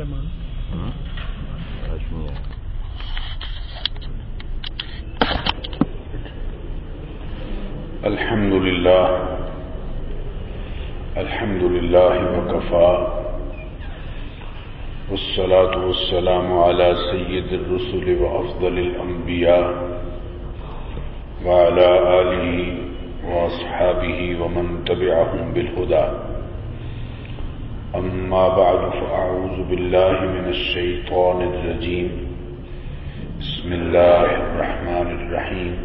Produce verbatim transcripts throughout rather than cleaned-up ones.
الحمد لله الحمد لله وكفى والصلاة والسلام على سيد الرسل وأفضل الأنبياء وعلى آله وأصحابه ومن تبعهم بالهدى أما بعد فأعوذ بالله من الشيطان الرجيم بسم الله الرحمن الرحيم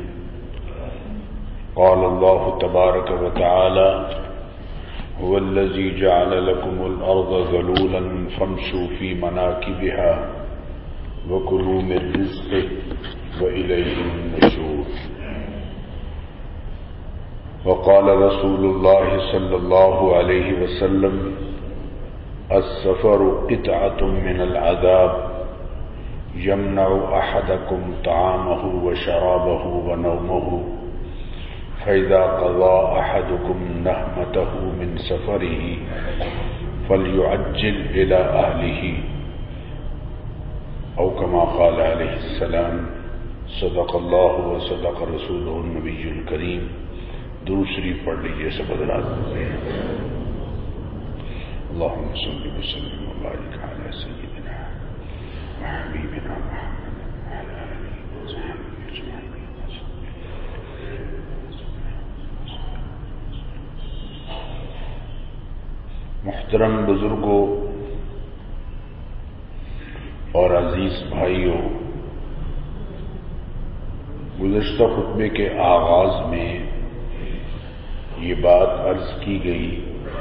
قال الله تبارك وتعالى هو الذي جعل لكم الأرض ذلولا فامشوا في مناكبها وكلوا من رزقه وإليه النشور وقال رسول الله صلى الله عليه وسلم السفر قطعة من العذاب يمنع أحدكم طعامه وشرابه ونومه فإذا قضى أحدكم نهمته من سفره فليعجل إلى أهله أو كما قال عليه السلام صدق الله وصدق رسوله النبي الكريم. درود شریف پڑھ لیجیے سب حضرات. اللهم صل وسلم وبارك على سيدنا وحبيبنا محمد وعلى آله وصحبه أجمعين. محترم بزرگوں اور عزیز بھائیوں، گزشتہ خطبے کے آغاز میں یہ بات عرض کی گئی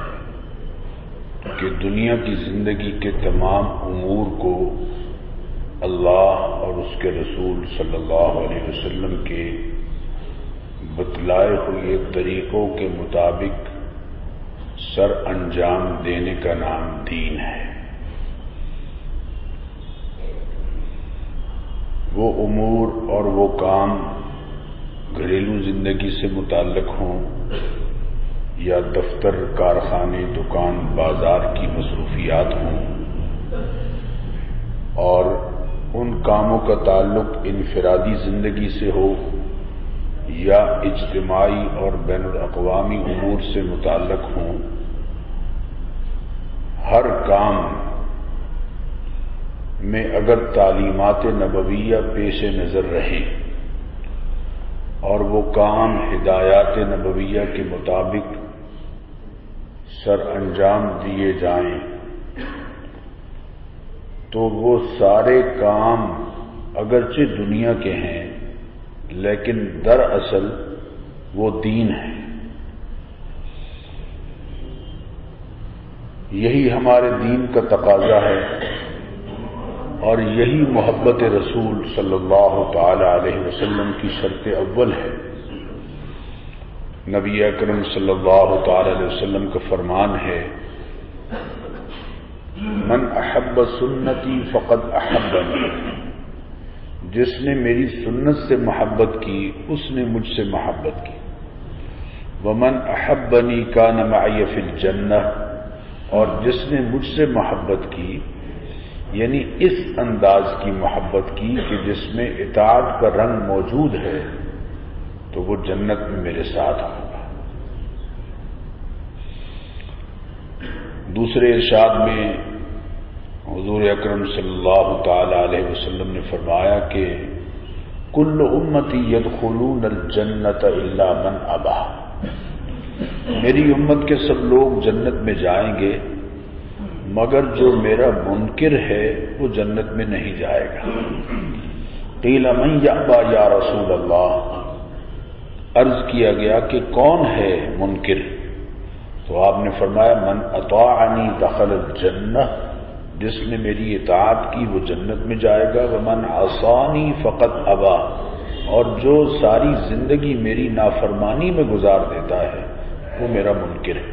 کہ دنیا کی زندگی کے تمام امور کو اللہ اور اس کے رسول صلی اللہ علیہ وسلم کے بتلائے ہوئے طریقوں کے مطابق سر انجام دینے کا نام دین ہے. وہ امور اور وہ کام گھریلو زندگی سے متعلق ہوں یا دفتر، کارخانے، دکان، بازار کی مصروفیات ہوں، اور ان کاموں کا تعلق انفرادی زندگی سے ہو یا اجتماعی اور بین الاقوامی امور سے متعلق ہوں، ہر کام میں اگر تعلیمات نبویہ پیش نظر رہیں اور وہ کام ہدایات نبویہ کے مطابق سر انجام دیے جائیں تو وہ سارے کام اگرچہ دنیا کے ہیں لیکن دراصل وہ دین ہے. یہی ہمارے دین کا تقاضا ہے اور یہی محبت رسول صلی اللہ تعالی علیہ وسلم کی شرط اول ہے. نبی اکرم صلی اللہ تعالی علیہ وسلم کا فرمان ہے من احب سنتی فقد احبنی، جس نے میری سنت سے محبت کی اس نے مجھ سے محبت کی. ومن احبنی کان معی فی الجنہ، اور جس نے مجھ سے محبت کی یعنی اس انداز کی محبت کی کہ جس میں اطاعت کا رنگ موجود ہے تو وہ جنت میں میرے ساتھ ہوگا. دوسرے ارشاد میں حضور اکرم صلی اللہ تعالی علیہ وسلم نے فرمایا کہ کل امتی یدخلون الجنت الا من ابا، میری امت کے سب لوگ جنت میں جائیں گے مگر جو میرا منکر ہے وہ جنت میں نہیں جائے گا. قیل من یابا یا رسول اللہ، عرض کیا گیا کہ کون ہے منکر؟ تو آپ نے فرمایا من اطاعنی دخل الجنہ، جس نے میری اطاعت کی وہ جنت میں جائے گا. ومن عصانی فقد ابا، اور جو ساری زندگی میری نافرمانی میں گزار دیتا ہے وہ میرا منکر ہے.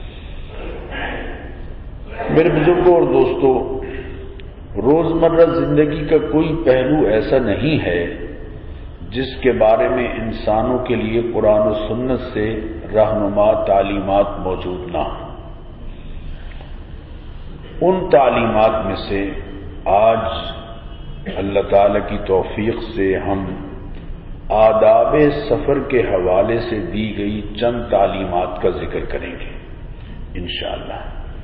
میرے بزرگوں اور دوستوں، روزمرہ زندگی کا کوئی پہلو ایسا نہیں ہے جس کے بارے میں انسانوں کے لیے قرآن و سنت سے رہنما تعلیمات موجود نہ ہوں. ان تعلیمات میں سے آج اللہ تعالی کی توفیق سے ہم آداب سفر کے حوالے سے دی گئی چند تعلیمات کا ذکر کریں گے انشاءاللہ۔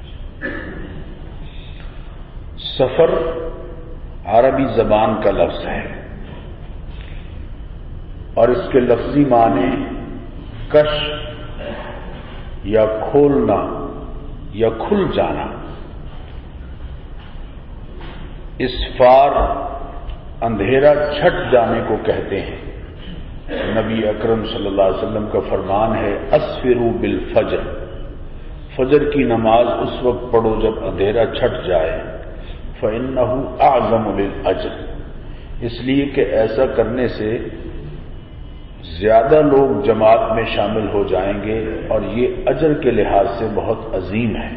سفر عربی زبان کا لفظ ہے اور اس کے لفظی معنی کش یا کھولنا یا کھل جانا، اسفار اندھیرا چھٹ جانے کو کہتے ہیں۔ نبی اکرم صلی اللہ علیہ وسلم کا فرمان ہے اسفروا بالفجر، فجر کی نماز اس وقت پڑھو جب اندھیرا چھٹ جائے، فإنہ اعظم للأجر، اس لیے کہ ایسا کرنے سے زیادہ لوگ جماعت میں شامل ہو جائیں گے اور یہ اجر کے لحاظ سے بہت عظیم ہے۔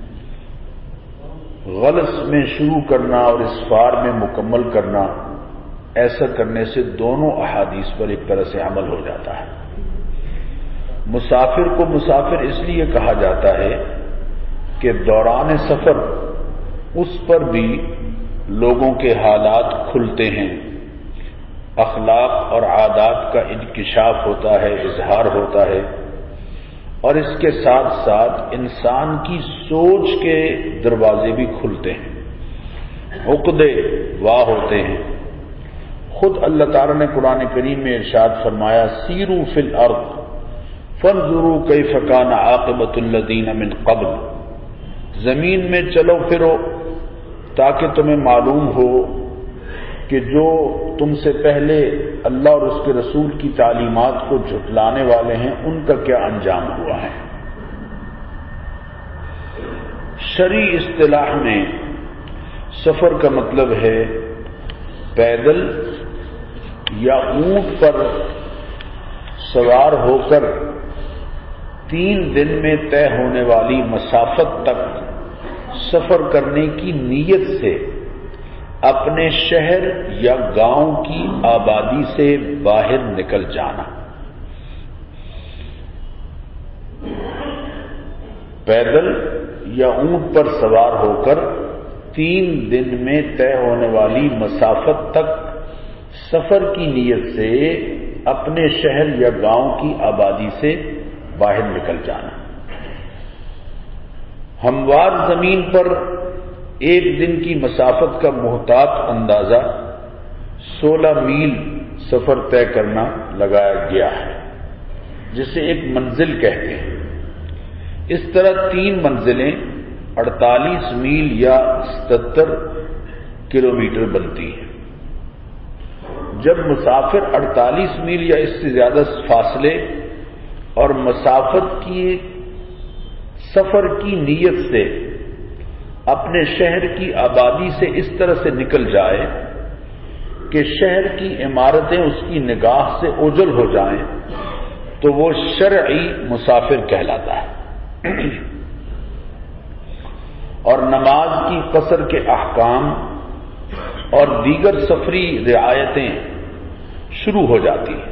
غلس میں شروع کرنا اور اسفار میں مکمل کرنا، ایسا کرنے سے دونوں احادیث پر ایک طرح سے عمل ہو جاتا ہے۔ مسافر کو مسافر اس لیے کہا جاتا ہے کہ دوران سفر اس پر بھی لوگوں کے حالات کھلتے ہیں، اخلاق اور عادات کا انکشاف ہوتا ہے، اظہار ہوتا ہے، اور اس کے ساتھ ساتھ انسان کی سوچ کے دروازے بھی کھلتے ہیں، عقدے واہ ہوتے ہیں۔ خود اللہ تعالی نے قرآن کریم میں ارشاد فرمایا سیروا فی الارض فانظروا کیف کان عاقبۃ الذین من قبل، زمین میں چلو پھرو تاکہ تمہیں معلوم ہو کہ جو تم سے پہلے اللہ اور اس کے رسول کی تعلیمات کو جھٹلانے والے ہیں ان کا کیا انجام ہوا ہے۔ شرعی اصطلاح میں سفر کا مطلب ہے پیدل یا اونٹ پر سوار ہو کر تین دن میں طے ہونے والی مسافت تک سفر کرنے کی نیت سے اپنے شہر یا گاؤں کی آبادی سے باہر نکل جانا۔ پیدل یا اونٹ پر سوار ہو کر تین دن میں طے ہونے والی مسافت تک سفر کی نیت سے اپنے شہر یا گاؤں کی آبادی سے باہر نکل جانا۔ ہموار زمین پر ایک دن کی مسافت کا محتاط اندازہ سولہ میل سفر طے کرنا لگایا گیا ہے، جسے ایک منزل کہتے ہیں۔ اس طرح تین منزلیں اڑتالیس میل یا ستر کلومیٹر بنتی ہیں۔ جب مسافر اڑتالیس میل یا اس سے زیادہ فاصلے اور مسافت کی سفر کی نیت سے اپنے شہر کی آبادی سے اس طرح سے نکل جائے کہ شہر کی عمارتیں اس کی نگاہ سے اوجھل ہو جائیں تو وہ شرعی مسافر کہلاتا ہے، اور نماز کی قصر کے احکام اور دیگر سفری رعایتیں شروع ہو جاتی ہیں۔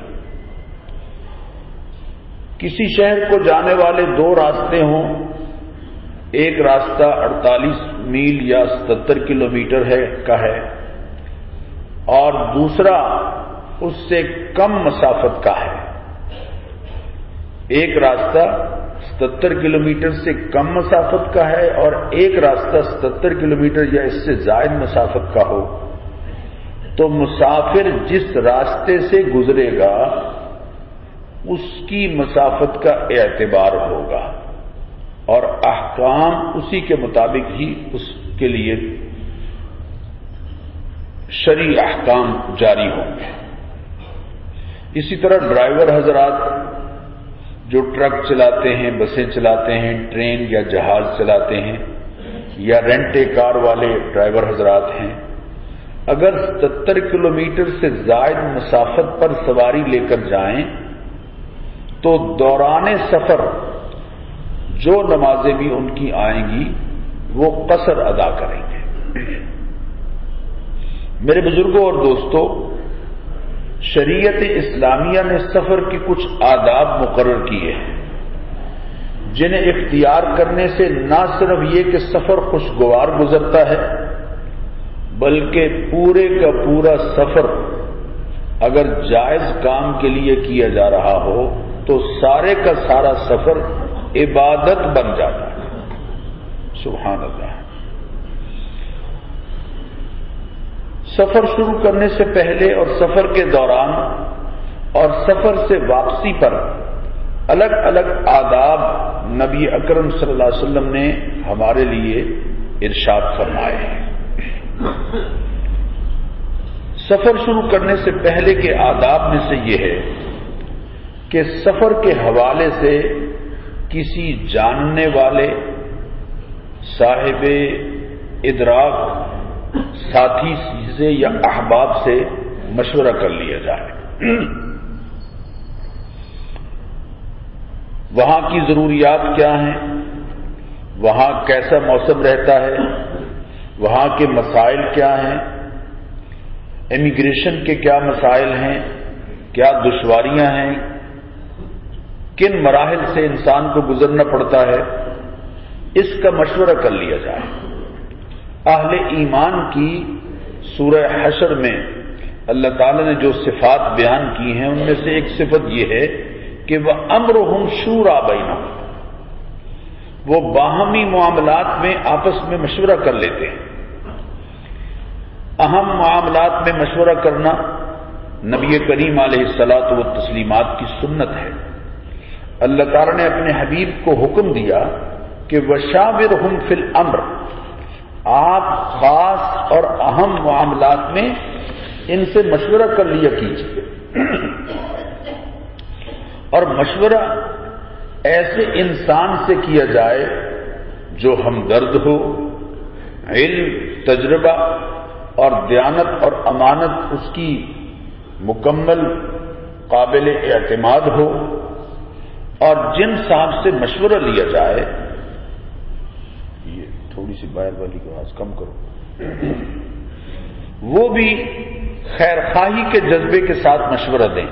کسی شہر کو جانے والے دو راستے ہوں، ایک راستہ اڑتالیس میل یا ستر کلومیٹر ہے کا ہے اور دوسرا اس سے کم مسافت کا ہے۔ ایک راستہ ستر کلومیٹر سے کم مسافت کا ہے اور ایک راستہ ستر کلومیٹر یا اس سے زائد مسافت کا ہو، تو مسافر جس راستے سے گزرے گا اس کی مسافت کا اعتبار ہوگا اور احکام اسی کے مطابق ہی اس کے لیے شرعی احکام جاری ہوں گے۔ اسی طرح ڈرائیور حضرات جو ٹرک چلاتے ہیں، بسیں چلاتے ہیں، ٹرین یا جہاز چلاتے ہیں، یا رینٹے کار والے ڈرائیور حضرات ہیں، اگر ستر کلومیٹر سے زائد مسافت پر سواری لے کر جائیں تو دوران سفر جو نمازیں بھی ان کی آئیں گی وہ قصر ادا کریں گے۔ میرے بزرگوں اور دوستوں، شریعت اسلامیہ نے سفر کے کچھ آداب مقرر کیے ہیں جنہیں اختیار کرنے سے نہ صرف یہ کہ سفر خوشگوار گزرتا ہے بلکہ پورے کا پورا سفر اگر جائز کام کے لیے کیا جا رہا ہو تو سارے کا سارا سفر عبادت بن جاتا ہے. سبحان اللہ. سفر شروع کرنے سے پہلے اور سفر کے دوران اور سفر سے واپسی پر الگ الگ آداب نبی اکرم صلی اللہ علیہ وسلم نے ہمارے لیے ارشاد فرمائے ہیں. سفر شروع کرنے سے پہلے کے آداب میں سے یہ ہے کہ سفر کے حوالے سے کسی جاننے والے صاحب ادراک ساتھی سے یا احباب سے مشورہ کر لیا جائے. وہاں کی ضروریات کیا ہیں، وہاں کیسا موسم رہتا ہے، وہاں کے مسائل کیا ہیں، امیگریشن کے کیا مسائل ہیں، کیا دشواریاں ہیں، کن مراحل سے انسان کو گزرنا پڑتا ہے، اس کا مشورہ کر لیا جائے. اہل ایمان کی سورہ حشر میں اللہ تعالی نے جو صفات بیان کی ہیں ان میں سے ایک صفت یہ ہے کہ وہ امرہم شورا بینہم، وہ باہمی معاملات میں آپس میں مشورہ کر لیتے ہیں. اہم معاملات میں مشورہ کرنا نبی کریم علیہ الصلاۃ والتسلیمات کی سنت ہے. اللہ تعالی نے اپنے حبیب کو حکم دیا کہ وشاورہم فی الامر، آپ خاص اور اہم معاملات میں ان سے مشورہ کر لیا کیجیے. اور مشورہ ایسے انسان سے کیا جائے جو ہمدرد ہو، علم، تجربہ اور دیانت اور امانت اس کی مکمل قابل اعتماد ہو. اور جن صاحب سے مشورہ لیا جائے، یہ تھوڑی سی باہر والی کی آواز کم کرو، وہ بھی خیر خواہی کے جذبے کے ساتھ مشورہ دیں،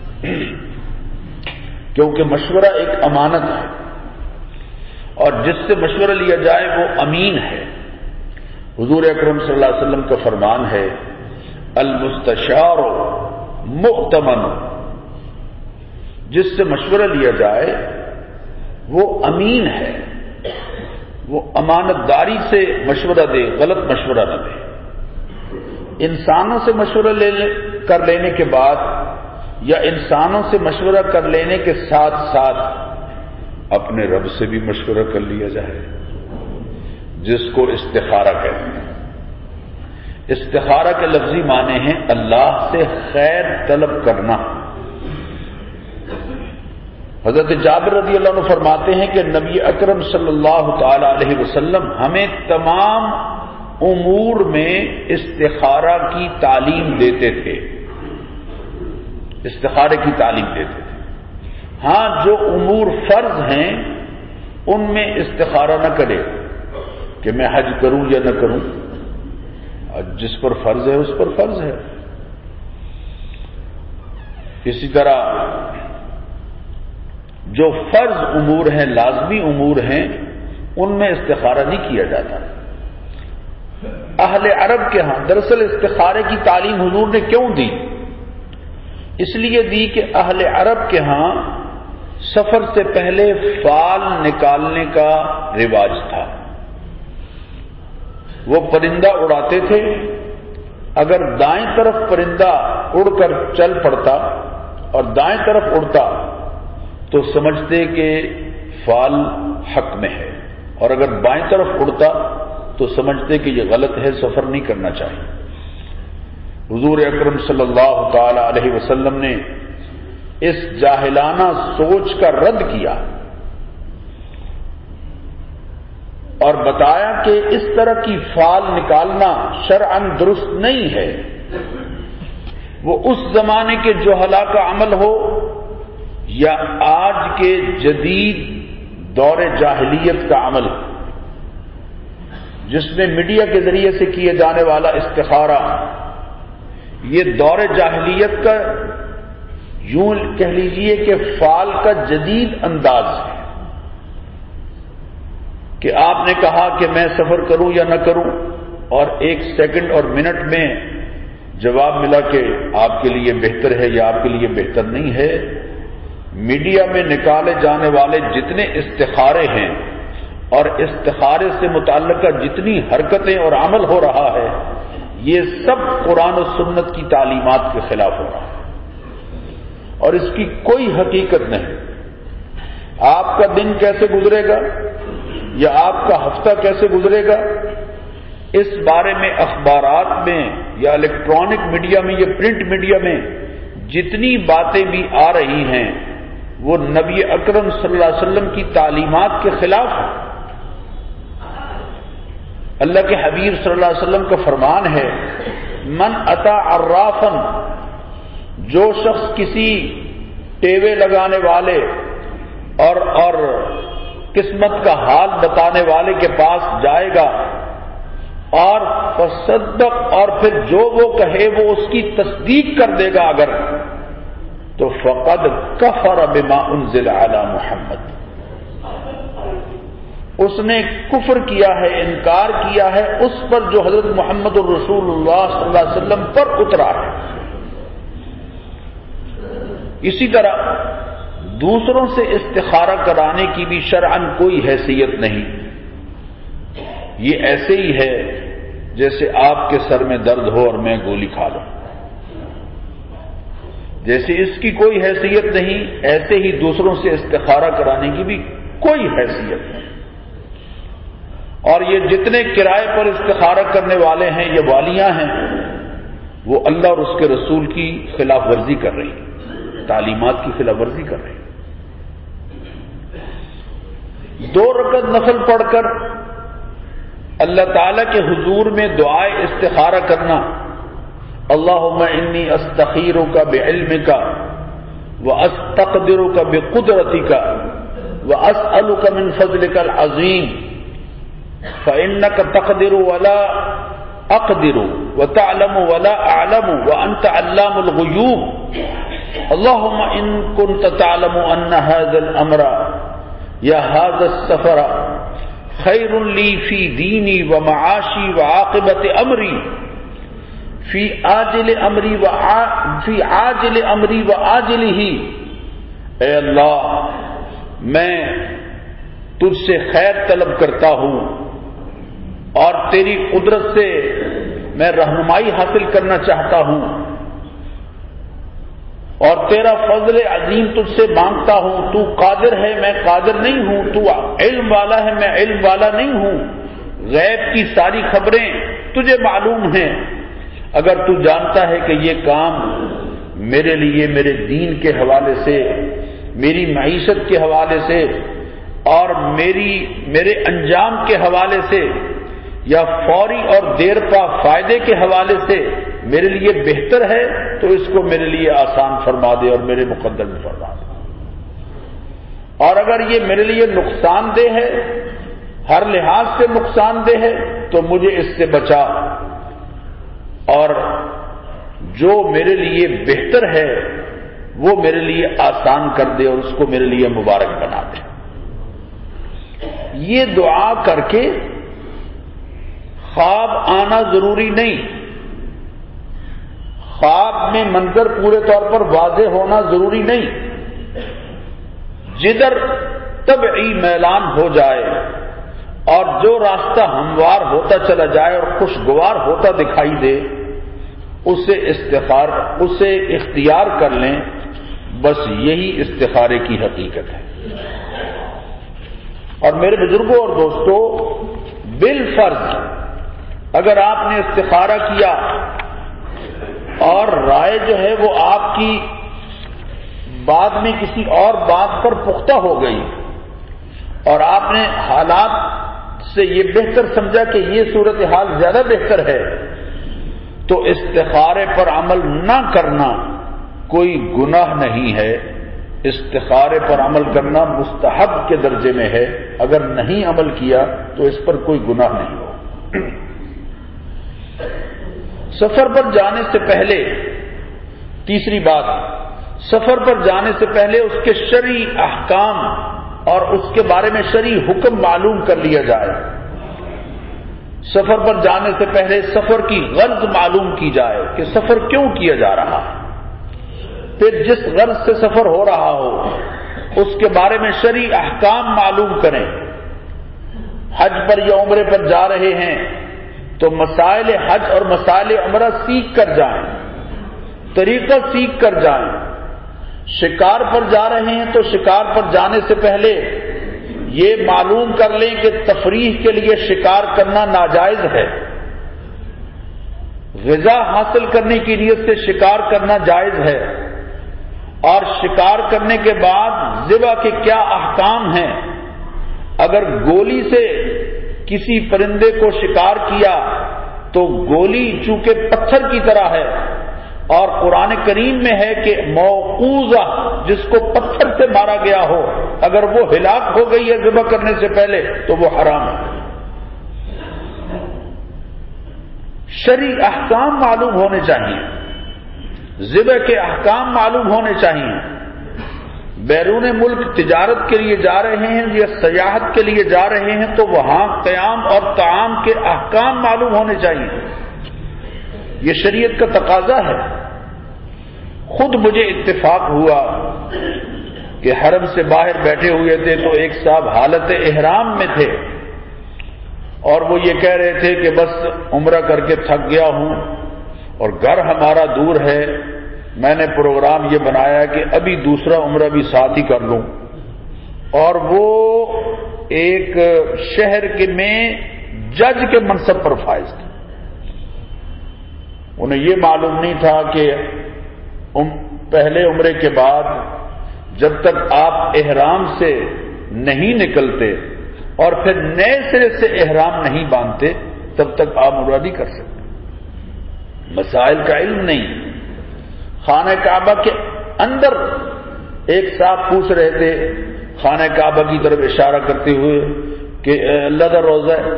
کیونکہ مشورہ ایک امانت ہے اور جس سے مشورہ لیا جائے وہ امین ہے. حضور اکرم صلی اللہ علیہ وسلم کا فرمان ہے المستشار مؤتمن، جس سے مشورہ لیا جائے وہ امین ہے، وہ امانت داری سے مشورہ دے، غلط مشورہ نہ دے. انسانوں سے مشورہ لے کر لینے کے بعد یا انسانوں سے مشورہ کر لینے کے ساتھ ساتھ اپنے رب سے بھی مشورہ کر لیا جائے، جس کو استخارہ کہتے ہیں. استخارہ کے لفظی معنی ہیں اللہ سے خیر طلب کرنا. حضرت جابر رضی اللہ عنہ فرماتے ہیں کہ نبی اکرم صلی اللہ تعالی علیہ وسلم ہمیں تمام امور میں استخارہ کی تعلیم دیتے تھے، استخارے کی تعلیم دیتے تھے. ہاں جو امور فرض ہیں ان میں استخارہ نہ کرے کہ میں حج کروں یا نہ کروں، جس پر فرض ہے اس پر فرض ہے. اسی طرح جو فرض امور ہیں، لازمی امور ہیں، ان میں استخارہ نہیں کیا جاتا. اہل عرب کے ہاں دراصل استخارے کی تعلیم حضور نے کیوں دی؟ اس لیے دی کہ اہل عرب کے ہاں سفر سے پہلے فال نکالنے کا رواج تھا. وہ پرندہ اڑاتے تھے، اگر دائیں طرف پرندہ اڑ کر چل پڑتا اور دائیں طرف اڑتا تو سمجھتے کہ فال حق میں ہے، اور اگر بائیں طرف اڑتا تو سمجھتے کہ یہ غلط ہے، سفر نہیں کرنا چاہیے. حضور اکرم صلی اللہ تعالی علیہ وسلم نے اس جاہلانہ سوچ کا رد کیا اور بتایا کہ اس طرح کی فال نکالنا شرعاً درست نہیں ہے. وہ اس زمانے کے جہلا کا عمل ہو یا آج کے جدید دور جاہلیت کا عمل، جس میں میڈیا کے ذریعے سے کیے جانے والا استخارہ، یہ دور جاہلیت کا یوں کہہ لیجئے کہ فال کا جدید انداز ہے. کہ آپ نے کہا کہ میں سفر کروں یا نہ کروں، اور ایک سیکنڈ اور منٹ میں جواب ملا کہ آپ کے لیے بہتر ہے یا آپ کے لیے بہتر نہیں ہے۔ میڈیا میں نکالے جانے والے جتنے استخارے ہیں اور استخارے سے متعلقہ جتنی حرکتیں اور عمل ہو رہا ہے، یہ سب قرآن و سنت کی تعلیمات کے خلاف ہو رہا ہے، اور اس کی کوئی حقیقت نہیں۔ آپ کا دن کیسے گزرے گا یا آپ کا ہفتہ کیسے گزرے گا، اس بارے میں اخبارات میں یا الیکٹرانک میڈیا میں یا پرنٹ میڈیا میں جتنی باتیں بھی آ رہی ہیں وہ نبی اکرم صلی اللہ علیہ وسلم کی تعلیمات کے خلاف ہیں۔ اللہ کے حبیب صلی اللہ علیہ وسلم کا فرمان ہے، من اتا عرافن، جو شخص کسی ٹیوے لگانے والے اور اور قسمت کا حال بتانے والے کے پاس جائے گا اور فصدق، اور پھر جو وہ کہے وہ اس کی تصدیق کر دے گا اگر، تو فقد کفر بما انزل علی محمد، اس نے کفر کیا ہے، انکار کیا ہے اس پر جو حضرت محمد الرسول اللہ صلی اللہ علیہ وسلم پر اترا ہے۔ اسی طرح دوسروں سے استخارہ کرانے کی بھی شرعاً کوئی حیثیت نہیں۔ یہ ایسے ہی ہے جیسے آپ کے سر میں درد ہو اور میں گولی کھا لوں، جیسے اس کی کوئی حیثیت نہیں، ایسے ہی دوسروں سے استخارہ کرانے کی بھی کوئی حیثیت نہیں۔ اور یہ جتنے کرائے پر استخارہ کرنے والے ہیں، یہ والیاں ہیں، وہ اللہ اور اس کے رسول کی خلاف ورزی کر رہی ہیں، تعلیمات کی خلاف ورزی کر رہی ہیں۔ دو رکعت نفل پڑھ کر اللہ تعالی کے حضور میں دعائے استخارہ کرنا، اللہم انی استخیرک بعلمک واستقدرک بقدرتک واسألک من فضلک العظیم فإنک تقدر ولا اقدر وتعلم ولا اعلم وانت علام الغیوب اللہم ان کنت تعلم ان هذا الامر یا هذا السفر خیر لی فی دینی و معاشی و عاقبت امری فی عاجل امری و فی عاجل امری و عاجل ہی، اے اللہ میں تجھ سے خیر طلب کرتا ہوں اور تیری قدرت سے میں رہنمائی حاصل کرنا چاہتا ہوں، اور تیرا فضل عظیم تجھ سے مانگتا ہوں۔ تو قادر ہے، میں قادر نہیں ہوں، تو علم والا ہے، میں علم والا نہیں ہوں، غیب کی ساری خبریں تجھے معلوم ہیں، اگر تو جانتا ہے کہ یہ کام میرے لیے میرے دین کے حوالے سے، میری معیشت کے حوالے سے اور میری میرے انجام کے حوالے سے یا فوری اور دیر پا فائدے کے حوالے سے میرے لیے بہتر ہے تو اس کو میرے لیے آسان فرما دے اور میرے مقدر میں فرما دے، اور اگر یہ میرے لیے نقصان دہ ہے، ہر لحاظ سے نقصان دہ ہے، تو مجھے اس سے بچا، اور جو میرے لیے بہتر ہے وہ میرے لیے آسان کر دے اور اس کو میرے لیے مبارک بنا دے۔ یہ دعا کر کے خواب آنا ضروری نہیں، خواب میں منظر پورے طور پر واضح ہونا ضروری نہیں، جدھر طبعی میلان ہو جائے اور جو راستہ ہموار ہوتا چلا جائے اور خوشگوار ہوتا دکھائی دے اسے استخار اسے اختیار کر لیں، بس یہی استخارے کی حقیقت ہے۔ اور میرے بزرگوں اور دوستوں، بالفرض اگر آپ نے استخارہ کیا اور رائے جو ہے وہ آپ کی بعد میں کسی اور بات پر پختہ ہو گئی اور آپ نے حالات سے یہ بہتر سمجھا کہ یہ صورتحال زیادہ بہتر ہے، تو استخارے پر عمل نہ کرنا کوئی گناہ نہیں ہے، استخارے پر عمل کرنا مستحب کے درجے میں ہے، اگر نہیں عمل کیا تو اس پر کوئی گناہ نہیں ہو۔ سفر پر جانے سے پہلے، تیسری بات، سفر پر جانے سے پہلے اس کے شرعی احکام اور اس کے بارے میں شرعی حکم معلوم کر لیا جائے. سفر پر جانے سے پہلے سفر کی غرض معلوم کی جائے کہ سفر کیوں کیا جا رہا ہے. پھر جس غرض سے سفر ہو رہا ہو اس کے بارے میں شرعی احکام معلوم کریں. حج پر یا عمرے پر جا رہے ہیں تو مسائل حج اور مسائل عمرہ سیکھ کر جائیں، طریقہ سیکھ کر جائیں. شکار پر جا رہے ہیں تو شکار پر جانے سے پہلے یہ معلوم کر لیں کہ تفریح کے لیے شکار کرنا ناجائز ہے. غذا حاصل کرنے کی نیت سے شکار کرنا جائز ہے. اور شکار کرنے کے بعد ذبح کے کیا احکام ہیں. اگر گولی سے کسی پرندے کو شکار کیا تو گولی چونکہ پتھر کی طرح ہے اور قرآن کریم میں ہے کہ موقوذہ جس کو پتھر سے مارا گیا ہو اگر وہ ہلاک ہو گئی ہے ذبح کرنے سے پہلے تو وہ حرام ہے. شرعی احکام معلوم ہونے چاہیے، ذبح کے احکام معلوم ہونے چاہیے. بیرون ملک تجارت کے لیے جا رہے ہیں یا سیاحت کے لیے جا رہے ہیں تو وہاں قیام اور طعام کے احکام معلوم ہونے چاہیے. یہ شریعت کا تقاضا ہے. خود مجھے اتفاق ہوا کہ حرم سے باہر بیٹھے ہوئے تھے تو ایک صاحب حالت احرام میں تھے اور وہ یہ کہہ رہے تھے کہ بس عمرہ کر کے تھک گیا ہوں اور گھر ہمارا دور ہے، میں نے پروگرام یہ بنایا کہ ابھی دوسرا عمرہ بھی ساتھ ہی کر لوں. اور وہ ایک شہر کے میں جج کے منصب پر فائز تھے. انہیں یہ معلوم نہیں تھا کہ پہلے عمرے کے بعد جب تک آپ احرام سے نہیں نکلتے اور پھر نئے سرے سے احرام نہیں باندھتے تب تک آپ عمرہ نہیں کر سکتے. مسائل کا علم نہیں. خانہ کعبہ کے اندر ایک صاحب پوچھ رہے تھے خانہ کعبہ کی طرف اشارہ کرتے ہوئے کہ اللہ کا روزہ ہے.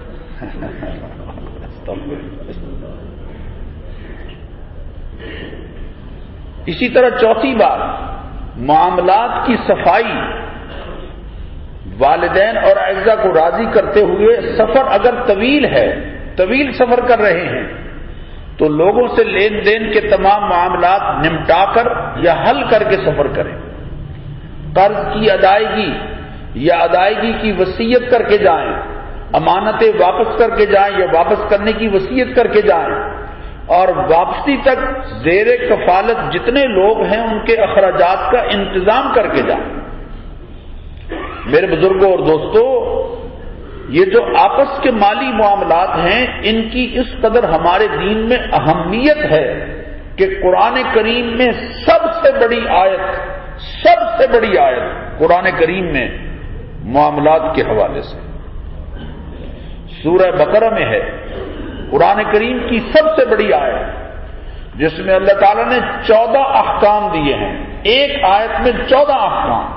اسی طرح چوتھی بات معاملات کی صفائی. والدین اور اعزا کو راضی کرتے ہوئے سفر اگر طویل ہے، طویل سفر کر رہے ہیں تو لوگوں سے لین دین کے تمام معاملات نمٹا کر یا حل کر کے سفر کریں. قرض کی ادائیگی یا ادائیگی کی وصیت کر کے جائیں، امانتیں واپس کر کے جائیں یا واپس کرنے کی وصیت کر کے جائیں، اور واپسی تک زیر کفالت جتنے لوگ ہیں ان کے اخراجات کا انتظام کر کے جائیں. میرے بزرگوں اور دوستو، یہ جو آپس کے مالی معاملات ہیں ان کی اس قدر ہمارے دین میں اہمیت ہے کہ قرآن کریم میں سب سے بڑی آیت سب سے بڑی آیت قرآن کریم میں معاملات کے حوالے سے سورہ بقرہ میں ہے. قرآن کریم کی سب سے بڑی آیت جس میں اللہ تعالیٰ نے چودہ احکام دیے ہیں. ایک آیت میں چودہ احکام.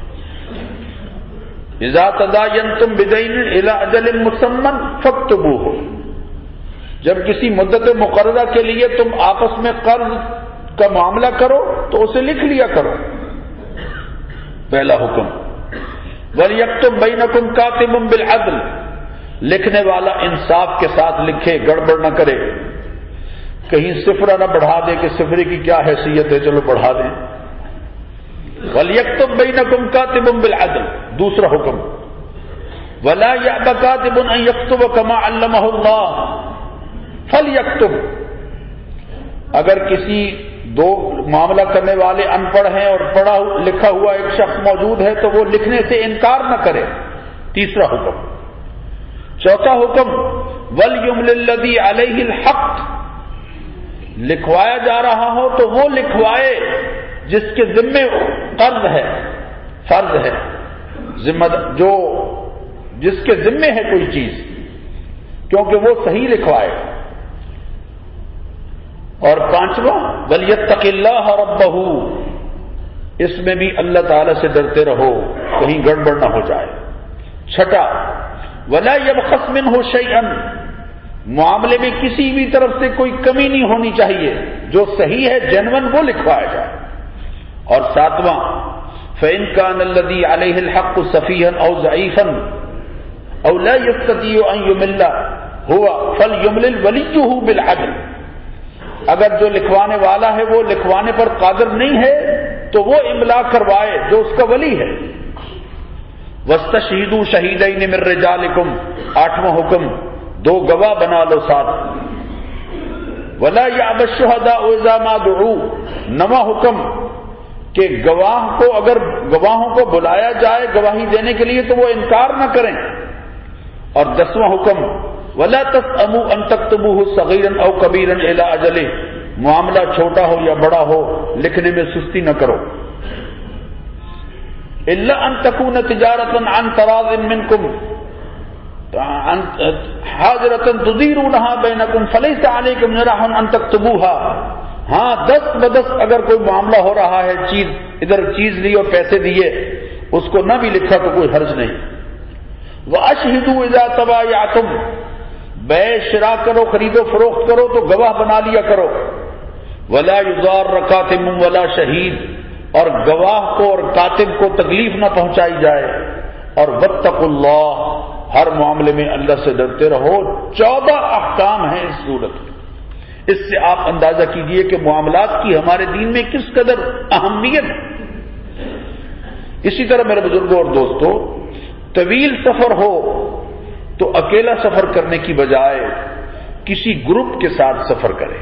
اذا تداینتم بدین الی اجل مسمى فاکتبوہ. جب کسی مدت مقررہ کے لیے تم آپس میں قرض کا معاملہ کرو تو اسے لکھ لیا کرو. پہلا حکم. وَلْيَكْتُبْ بَيْنَكُمْ كَاتِبٌ بِالْعَدْلِ. لکھنے والا انصاف کے ساتھ لکھے، گڑبڑ نہ کرے. کہیں صفرہ نہ بڑھا دے کہ صفرے کی کیا حیثیت ہے چلو بڑھا دیں. وَلْيَكْتُبْ بَيْنَكُمْ كَاتِبٌ بِالْعَدْلِ. دوسرا حکم. وَلَا يَأْبَ كَاتِبٌ أَن يَكْتُبَ كَمَا عَلَّمَهُ اللَّهُ فَلْيَكْتُبْ. اگر کسی دو معاملہ کرنے والے ان پڑھ ہیں اور پڑھا لکھا ہوا ایک شخص موجود ہے تو وہ لکھنے سے انکار نہ کرے. تیسرا حکم. چوتھا حکم. وَلْيُمْلِ الَّذِي عَلَيْهِ الْحَقُّ. لکھوایا جا رہا ہو تو وہ لکھوائے جس کے ذمے قرض ہے، فرض ہے، ذمہ جو جس کے ذمے ہے کوئی چیز، کیونکہ وہ صحیح لکھوائے. اور پانچواں وَلْيَتَّقِ اللَّهَ رَبَّهُ. اس میں بھی اللہ تعالی سے ڈرتے رہو کہیں گڑبڑ نہ ہو جائے. چھٹا. وَلَا يَبْخَسْ مِنْهُ شَيْئًا. معاملے میں کسی بھی طرف سے کوئی کمی نہیں ہونی چاہیے، جو صحیح ہے جینون وہ لکھوایا جائے. اور ساتواں فإن كان الذي عليه الحق سفيها أو ضعيفا أو لا يستطيع أن يمل هو فليملل وليه بالعدل، اگر جو لکھوانے والا ہے وہ لکھوانے پر قادر نہیں ہے تو وہ املا کروائے جو اس کا ولی ہے۔ وَاسْتَشْهِدُوا شَهِيدَيْنِ مِن رِّجَالِكُمْ، آٹھواں حکم، دو گواہ بنا لو ساتھ۔ وَلَا يَأْبَ الشُّهَدَاءُ إِذَا مَا دُعُوا، نواں حکم کہ گواہ کو اگر گواہوں کو بلایا جائے گواہی دینے کے لیے تو وہ انکار نہ کریں۔ اور دسواں حکم وَلَا تَسْأَمُوا أَن تَكْتُبُوهُ صَغِيرًا أَوْ كَبِيرًا إِلَىٰ أَجَلِهِ، معاملہ چھوٹا ہو یا بڑا ہو لکھنے میں سستی نہ کرو۔ إِلَّا أَن تَكُونَ تِجَارَةً عَن تَرَاضٍ مِّنكُمْ حَاضِرَةً تُدِيرُونَهَا بَيْنَكُمْ فَلَيْسَ عَلَيْكُمْ جُنَاحٌ أَن تَكْتُبُوهَا، ہاں دست بدست اگر کوئی معاملہ ہو رہا ہے، چیز ادھر چیز لی اور پیسے دیے، اس کو نہ بھی لکھا تو کوئی حرج نہیں۔ وَأَشْهِدُوا إِذَا تَبَايَعْتُمْ، بے شرا کرو، خرید و فروخت کرو تو گواہ بنا لیا کرو۔ وَلَا يُضَارَّ كَاتِبٌ وَلَا شَهِيدٌ، اور گواہ کو اور کاتب کو تکلیف نہ پہنچائی جائے۔ اور وَاتَّقُوا اللَّهَ، ہر معاملے میں اللہ سے ڈرتے رہو۔ چودہ احکام ہیں اس صورت میں، اس سے آپ اندازہ کیجئے کہ معاملات کی ہمارے دین میں کس قدر اہمیت ہے۔ اسی طرح میرے بزرگوں اور دوستوں، طویل سفر ہو تو اکیلا سفر کرنے کی بجائے کسی گروپ کے ساتھ سفر کرے۔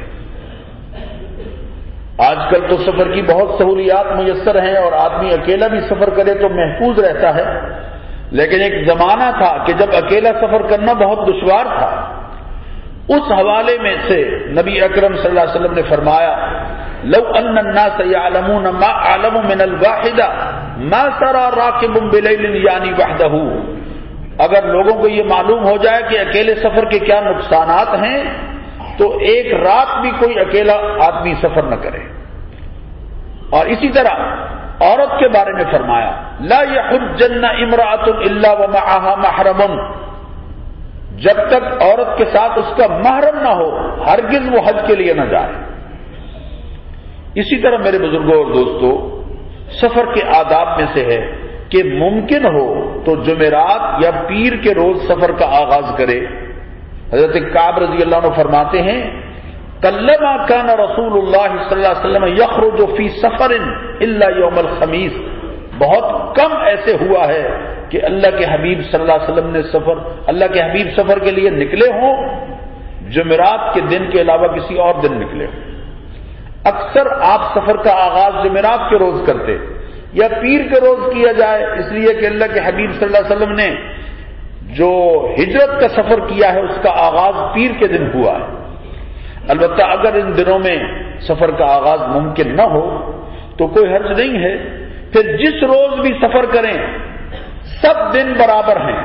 آج کل تو سفر کی بہت سہولیات میسر ہیں اور آدمی اکیلا بھی سفر کرے تو محفوظ رہتا ہے، لیکن ایک زمانہ تھا کہ جب اکیلا سفر کرنا بہت دشوار تھا۔ اس حوالے میں سے نبی اکرم صلی اللہ علیہ وسلم نے فرمایا لو ان الناس يعلمون ما اعلم من الواحدة ما سرى راكب بليل يعني وحده، اگر لوگوں کو یہ معلوم ہو جائے کہ اکیلے سفر کے کیا نقصانات ہیں تو ایک رات بھی کوئی اکیلا آدمی سفر نہ کرے۔ اور اسی طرح عورت کے بارے میں فرمایا لا يحجن امرأة الا ومعها محرم، جب تک عورت کے ساتھ اس کا محرم نہ ہو ہرگز وہ حج کے لیے نہ جائے۔ اسی طرح میرے بزرگوں اور دوستوں، سفر کے آداب میں سے ہے کہ ممکن ہو تو جمعرات یا پیر کے روز سفر کا آغاز کرے۔ حضرت کعب رضی اللہ عنہ فرماتے ہیں کلما کان رسول اللہ صلی اللہ علیہ وسلم یخرج فی سفر الا یوم الخمیس، بہت کم ایسے ہوا ہے کہ اللہ کے حبیب صلی اللہ علیہ وسلم نے سفر اللہ کے حبیب سفر کے لیے نکلے ہوں جمعرات کے دن کے علاوہ کسی اور دن نکلے ہوں۔ اکثر آپ سفر کا آغاز جمعرات کے روز کرتے یا پیر کے روز کیا جائے، اس لیے کہ اللہ کے حبیب صلی اللہ علیہ وسلم نے جو ہجرت کا سفر کیا ہے اس کا آغاز پیر کے دن ہوا ہے۔ البتہ اگر ان دنوں میں سفر کا آغاز ممکن نہ ہو تو کوئی حرج نہیں ہے، پھر جس روز بھی سفر کریں سب دن برابر ہیں۔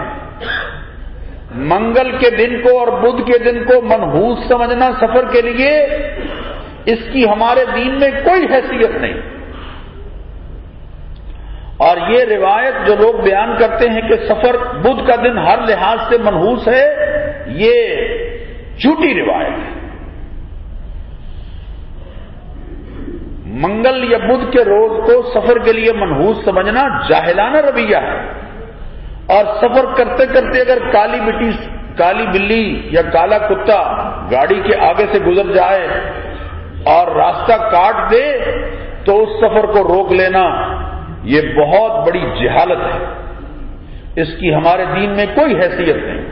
منگل کے دن کو اور بدھ کے دن کو منحوس سمجھنا سفر کے لیے، اس کی ہمارے دین میں کوئی حیثیت نہیں۔ اور یہ روایت جو لوگ بیان کرتے ہیں کہ سفر بدھ کا دن ہر لحاظ سے منحوس ہے، یہ جھوٹی روایت ہے۔ منگل یا بدھ کے روز کو سفر کے لیے منحوس سمجھنا جاہلانہ رویہ ہے۔ اور سفر کرتے کرتے اگر کالی بٹی کالی بلی یا کالا کتا گاڑی کے آگے سے گزر جائے اور راستہ کاٹ دے تو اس سفر کو روک لینا یہ بہت بڑی جہالت ہے، اس کی ہمارے دین میں کوئی حیثیت نہیں۔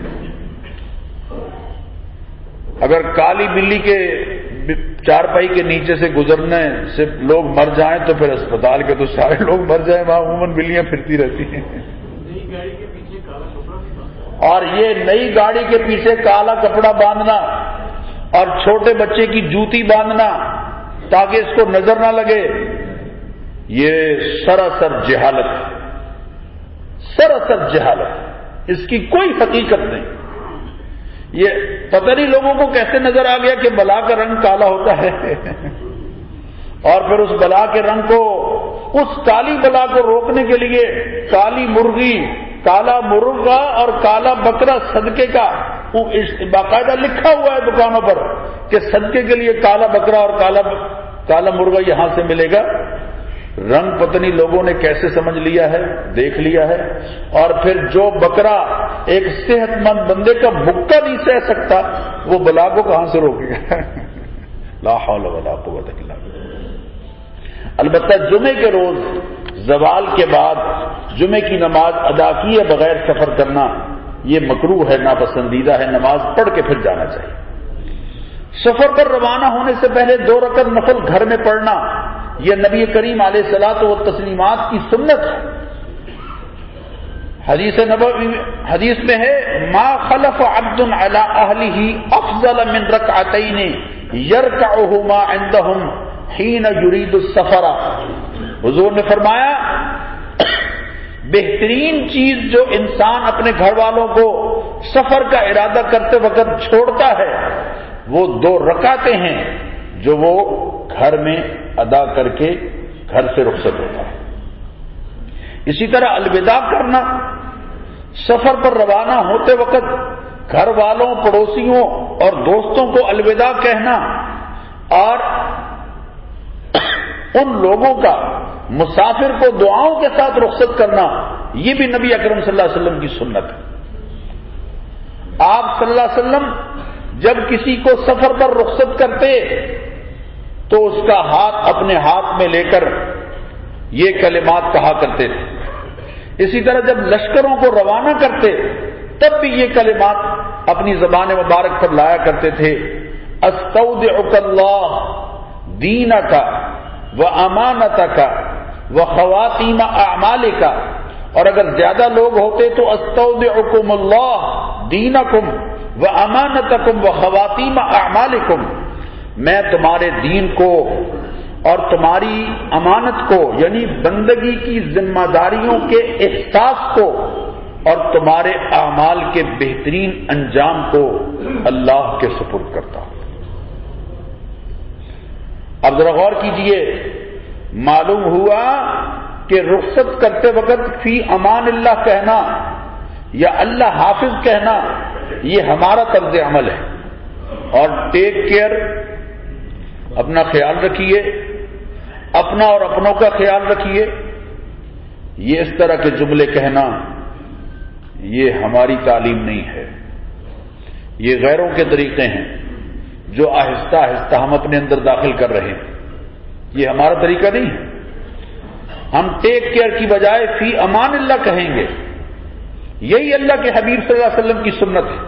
اگر کالی بلی کے چارپائی کے نیچے سے گزرنے سے لوگ مر جائیں تو پھر اسپتال کے تو سارے لوگ مر جائیں، وہاں عموماً بلیاں پھرتی رہتی ہیں۔ اور یہ نئی گاڑی کے پیچھے کالا کپڑا باندھنا اور چھوٹے بچے کی جوتی باندھنا تاکہ اس کو نظر نہ لگے، یہ سراسر جہالت ہے، سراسر جہالت، اس کی کوئی حقیقت نہیں۔ یہ پتہ نہیں لوگوں کو کیسے نظر آ گیا کہ بلا کا رنگ کالا ہوتا ہے اور پھر اس بلا کے رنگ کو، اس کالی بلا کو روکنے کے لیے کالی مرغی، کالا مرغا اور کالا بکرا صدقے کا باقاعدہ لکھا ہوا ہے دکانوں پر کہ صدقے کے لیے کالا بکرا اور کالا کالا مرغا یہاں سے ملے گا۔ رنگ پتنی لوگوں نے کیسے سمجھ لیا ہے، دیکھ لیا ہے، اور پھر جو بکرا ایک صحت مند بندے کا مکہ نہیں سہ سکتا وہ بلا کو کہاں سے روکے گا؟ لا حول ولا قوت الا باللہ۔ البتہ جمعے کے روز زوال کے بعد جمعے کی نماز ادا کیے بغیر سفر کرنا یہ مکروہ ہے، ناپسندیدہ ہے، نماز پڑھ کے پھر جانا چاہیے۔ سفر پر روانہ ہونے سے پہلے دو رکعت نفل گھر میں پڑھنا یہ نبی کریم علیہ الصلوۃ والتسلیمات کی سنت ہے۔ حدیث نبوی حدیث میں ہے ما خلف عبد علی اہلہ افضل من رکعتین یرکعہما عندہم حین یرید السفر۔ حضور نے فرمایا بہترین چیز جو انسان اپنے گھر والوں کو سفر کا ارادہ کرتے وقت چھوڑتا ہے وہ دو رکعتیں ہیں جو وہ گھر میں ادا کر کے گھر سے رخصت ہوتا ہے۔ اسی طرح الوداع کرنا، سفر پر روانہ ہوتے وقت گھر والوں، پڑوسیوں اور دوستوں کو الوداع کہنا اور ان لوگوں کا مسافر کو دعاؤں کے ساتھ رخصت کرنا یہ بھی نبی اکرم صلی اللہ علیہ وسلم کی سنت ہے۔ آپ صلی اللہ علیہ وسلم جب کسی کو سفر پر رخصت کرتے تو اس کا ہاتھ اپنے ہاتھ میں لے کر یہ کلمات کہا کرتے تھے۔ اسی طرح جب لشکروں کو روانہ کرتے تب بھی یہ کلمات اپنی زبان مبارک پر لایا کرتے تھے، استودعک اللہ دینک و امانتک و خواتیم اعمالک، اور اگر زیادہ لوگ ہوتے تو استودعکم اللہ دینکم و امانتکم و خواتیم اعمالکم، میں تمہارے دین کو اور تمہاری امانت کو یعنی بندگی کی ذمہ داریوں کے احساس کو اور تمہارے اعمال کے بہترین انجام کو اللہ کے سپرد کرتا ہوں۔ اب ذرا غور کیجئے، معلوم ہوا کہ رخصت کرتے وقت فی امان اللہ کہنا یا اللہ حافظ کہنا یہ ہمارا طرز عمل ہے، اور ٹیک کیئر، اپنا خیال رکھیے، اپنا اور اپنوں کا خیال رکھیے، یہ اس طرح کے جملے کہنا یہ ہماری تعلیم نہیں ہے، یہ غیروں کے طریقے ہیں جو آہستہ آہستہ ہم اپنے اندر داخل کر رہے ہیں، یہ ہمارا طریقہ نہیں ہے۔ ہم ٹیک کیئر کی بجائے فی امان اللہ کہیں گے، یہی اللہ کے حبیب صلی اللہ علیہ وسلم کی سنت ہے۔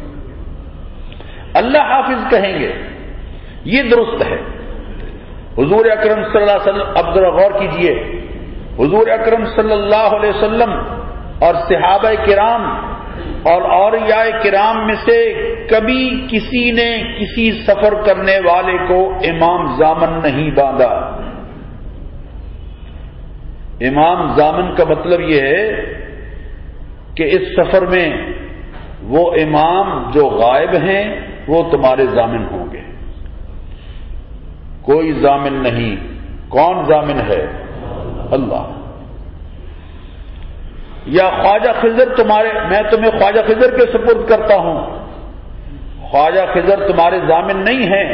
اللہ حافظ کہیں گے، یہ درست ہے۔ حضور اکرم صلی اللہ علیہ وسلم، اب ذرا غور کیجئے، حضور اکرم صلی اللہ علیہ وسلم اور صحابہ کرام اور اولیاء کرام میں سے کبھی کسی نے کسی سفر کرنے والے کو امام ضامن نہیں باندھا۔ امام ضامن کا مطلب یہ ہے کہ اس سفر میں وہ امام جو غائب ہیں وہ تمہارے ضامن ہوں گے، کوئی ضامن نہیں۔ کون ضامن ہے؟ اللہ۔ یا خواجہ خضر تمہارے، میں تمہیں خواجہ خضر کے سپرد کرتا ہوں، خواجہ خضر تمہارے ضامن نہیں ہیں،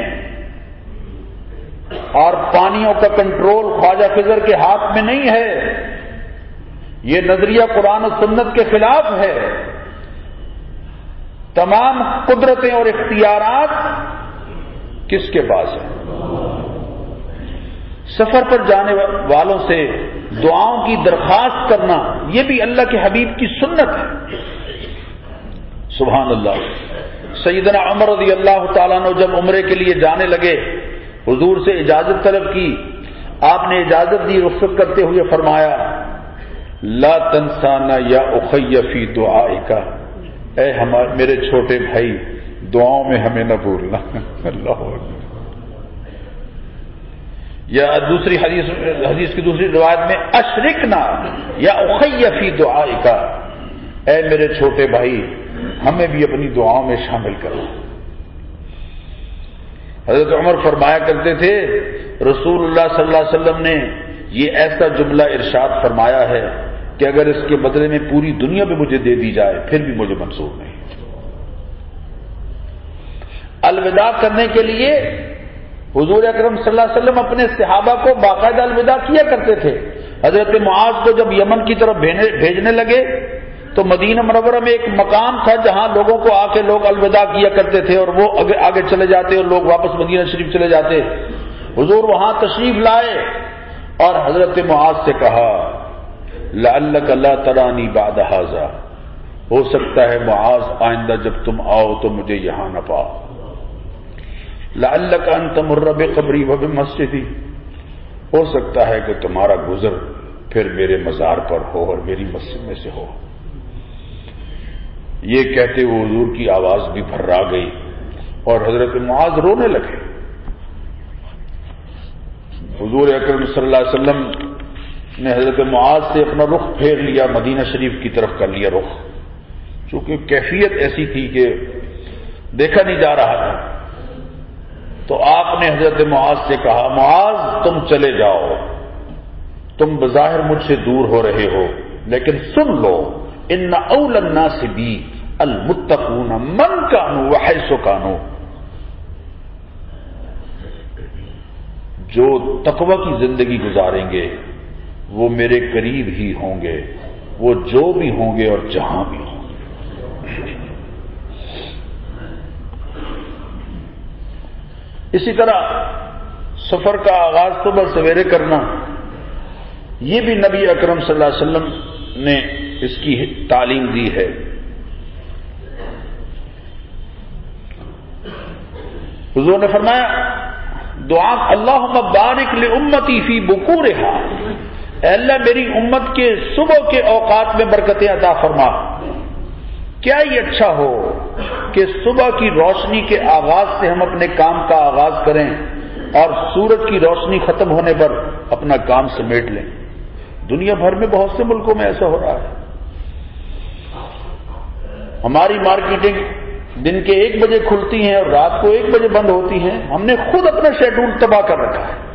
اور پانیوں کا کنٹرول خواجہ خضر کے ہاتھ میں نہیں ہے، یہ نظریہ قرآن و سنت کے خلاف ہے۔ تمام قدرتیں اور اختیارات کس کے پاس ہیں؟ سفر پر جانے والوں سے دعاؤں کی درخواست کرنا یہ بھی اللہ کے حبیب کی سنت ہے۔ سبحان اللہ۔ سیدنا عمر رضی اللہ تعالیٰ عنہ جب عمرے کے لیے جانے لگے، حضور سے اجازت طلب کی، آپ نے اجازت دی، رخصت کرتے ہوئے فرمایا لا تنسانا یا اخی فی دعائک، اے ہمارے میرے چھوٹے بھائی دعاؤں میں ہمیں نہ بھولنا۔ اللہ اکبر۔ یا دوسری حدیث حدیث کی دوسری روایت میں اشرکنا یا اخی فی دعائک، اے میرے چھوٹے بھائی ہمیں بھی اپنی دعاؤں میں شامل کرو۔ حضرت عمر فرمایا کرتے تھے رسول اللہ صلی اللہ علیہ وسلم نے یہ ایسا جملہ ارشاد فرمایا ہے کہ اگر اس کے بدلے میں پوری دنیا بھی مجھے دے دی جائے پھر بھی مجھے منظور نہیں۔ الوداع کرنے کے لیے حضور اکرم صلی اللہ علیہ وسلم اپنے صحابہ کو باقاعدہ الوداع کیا کرتے تھے. حضرت معاذ کو جب یمن کی طرف بھیجنے لگے تو مدینہ منورہ میں ایک مقام تھا جہاں لوگوں کو آ کے لوگ الوداع کیا کرتے تھے اور وہ آگے آگے چلے جاتے اور لوگ واپس مدینہ شریف چلے جاتے. حضور وہاں تشریف لائے اور حضرت معاذ سے کہا لعلک لا ترانی بعد ھذا، ہو سکتا ہے معاذ آئندہ جب تم آؤ تو مجھے یہاں نہ پاؤ. لعلک ان تمر بقبری وبمسجدی، ہو سکتا ہے کہ تمہارا گزر پھر میرے مزار پر ہو اور میری مسجد میں سے ہو. یہ کہتے ہوئے حضور کی آواز بھی بھرا گئی اور حضرت معاذ رونے لگے. حضور اکرم صلی اللہ علیہ وسلم نے حضرت معاذ سے اپنا رخ پھیر لیا، مدینہ شریف کی طرف کر لیا رخ، چونکہ کیفیت ایسی تھی کہ دیکھا نہیں جا رہا تھا. تو آپ نے حضرت معاذ سے کہا معاذ تم چلے جاؤ، تم بظاہر مجھ سے دور ہو رہے ہو لیکن سن لو ان اول الناس بی المتقون من کانوا وحیث کانوا، جو تقوی کی زندگی گزاریں گے وہ میرے قریب ہی ہوں گے، وہ جو بھی ہوں گے اور جہاں بھی ہوں گے. اسی طرح سفر کا آغاز صبح سویرے کرنا، یہ بھی نبی اکرم صلی اللہ علیہ وسلم نے اس کی تعلیم دی ہے. حضور نے فرمایا دعا اللہم بارک لامتی فی بکورہا، اے اللہ میری امت کے صبح کے اوقات میں برکتیں عطا فرما. کیا یہ اچھا ہو کہ صبح کی روشنی کے آغاز سے ہم اپنے کام کا آغاز کریں اور سورج کی روشنی ختم ہونے پر اپنا کام سمیٹ لیں. دنیا بھر میں بہت سے ملکوں میں ایسا ہو رہا ہے. ہماری مارکیٹنگ دن کے ایک بجے کھلتی ہیں اور رات کو ایک بجے بند ہوتی ہیں. ہم نے خود اپنا شیڈول تباہ کر رکھا ہے.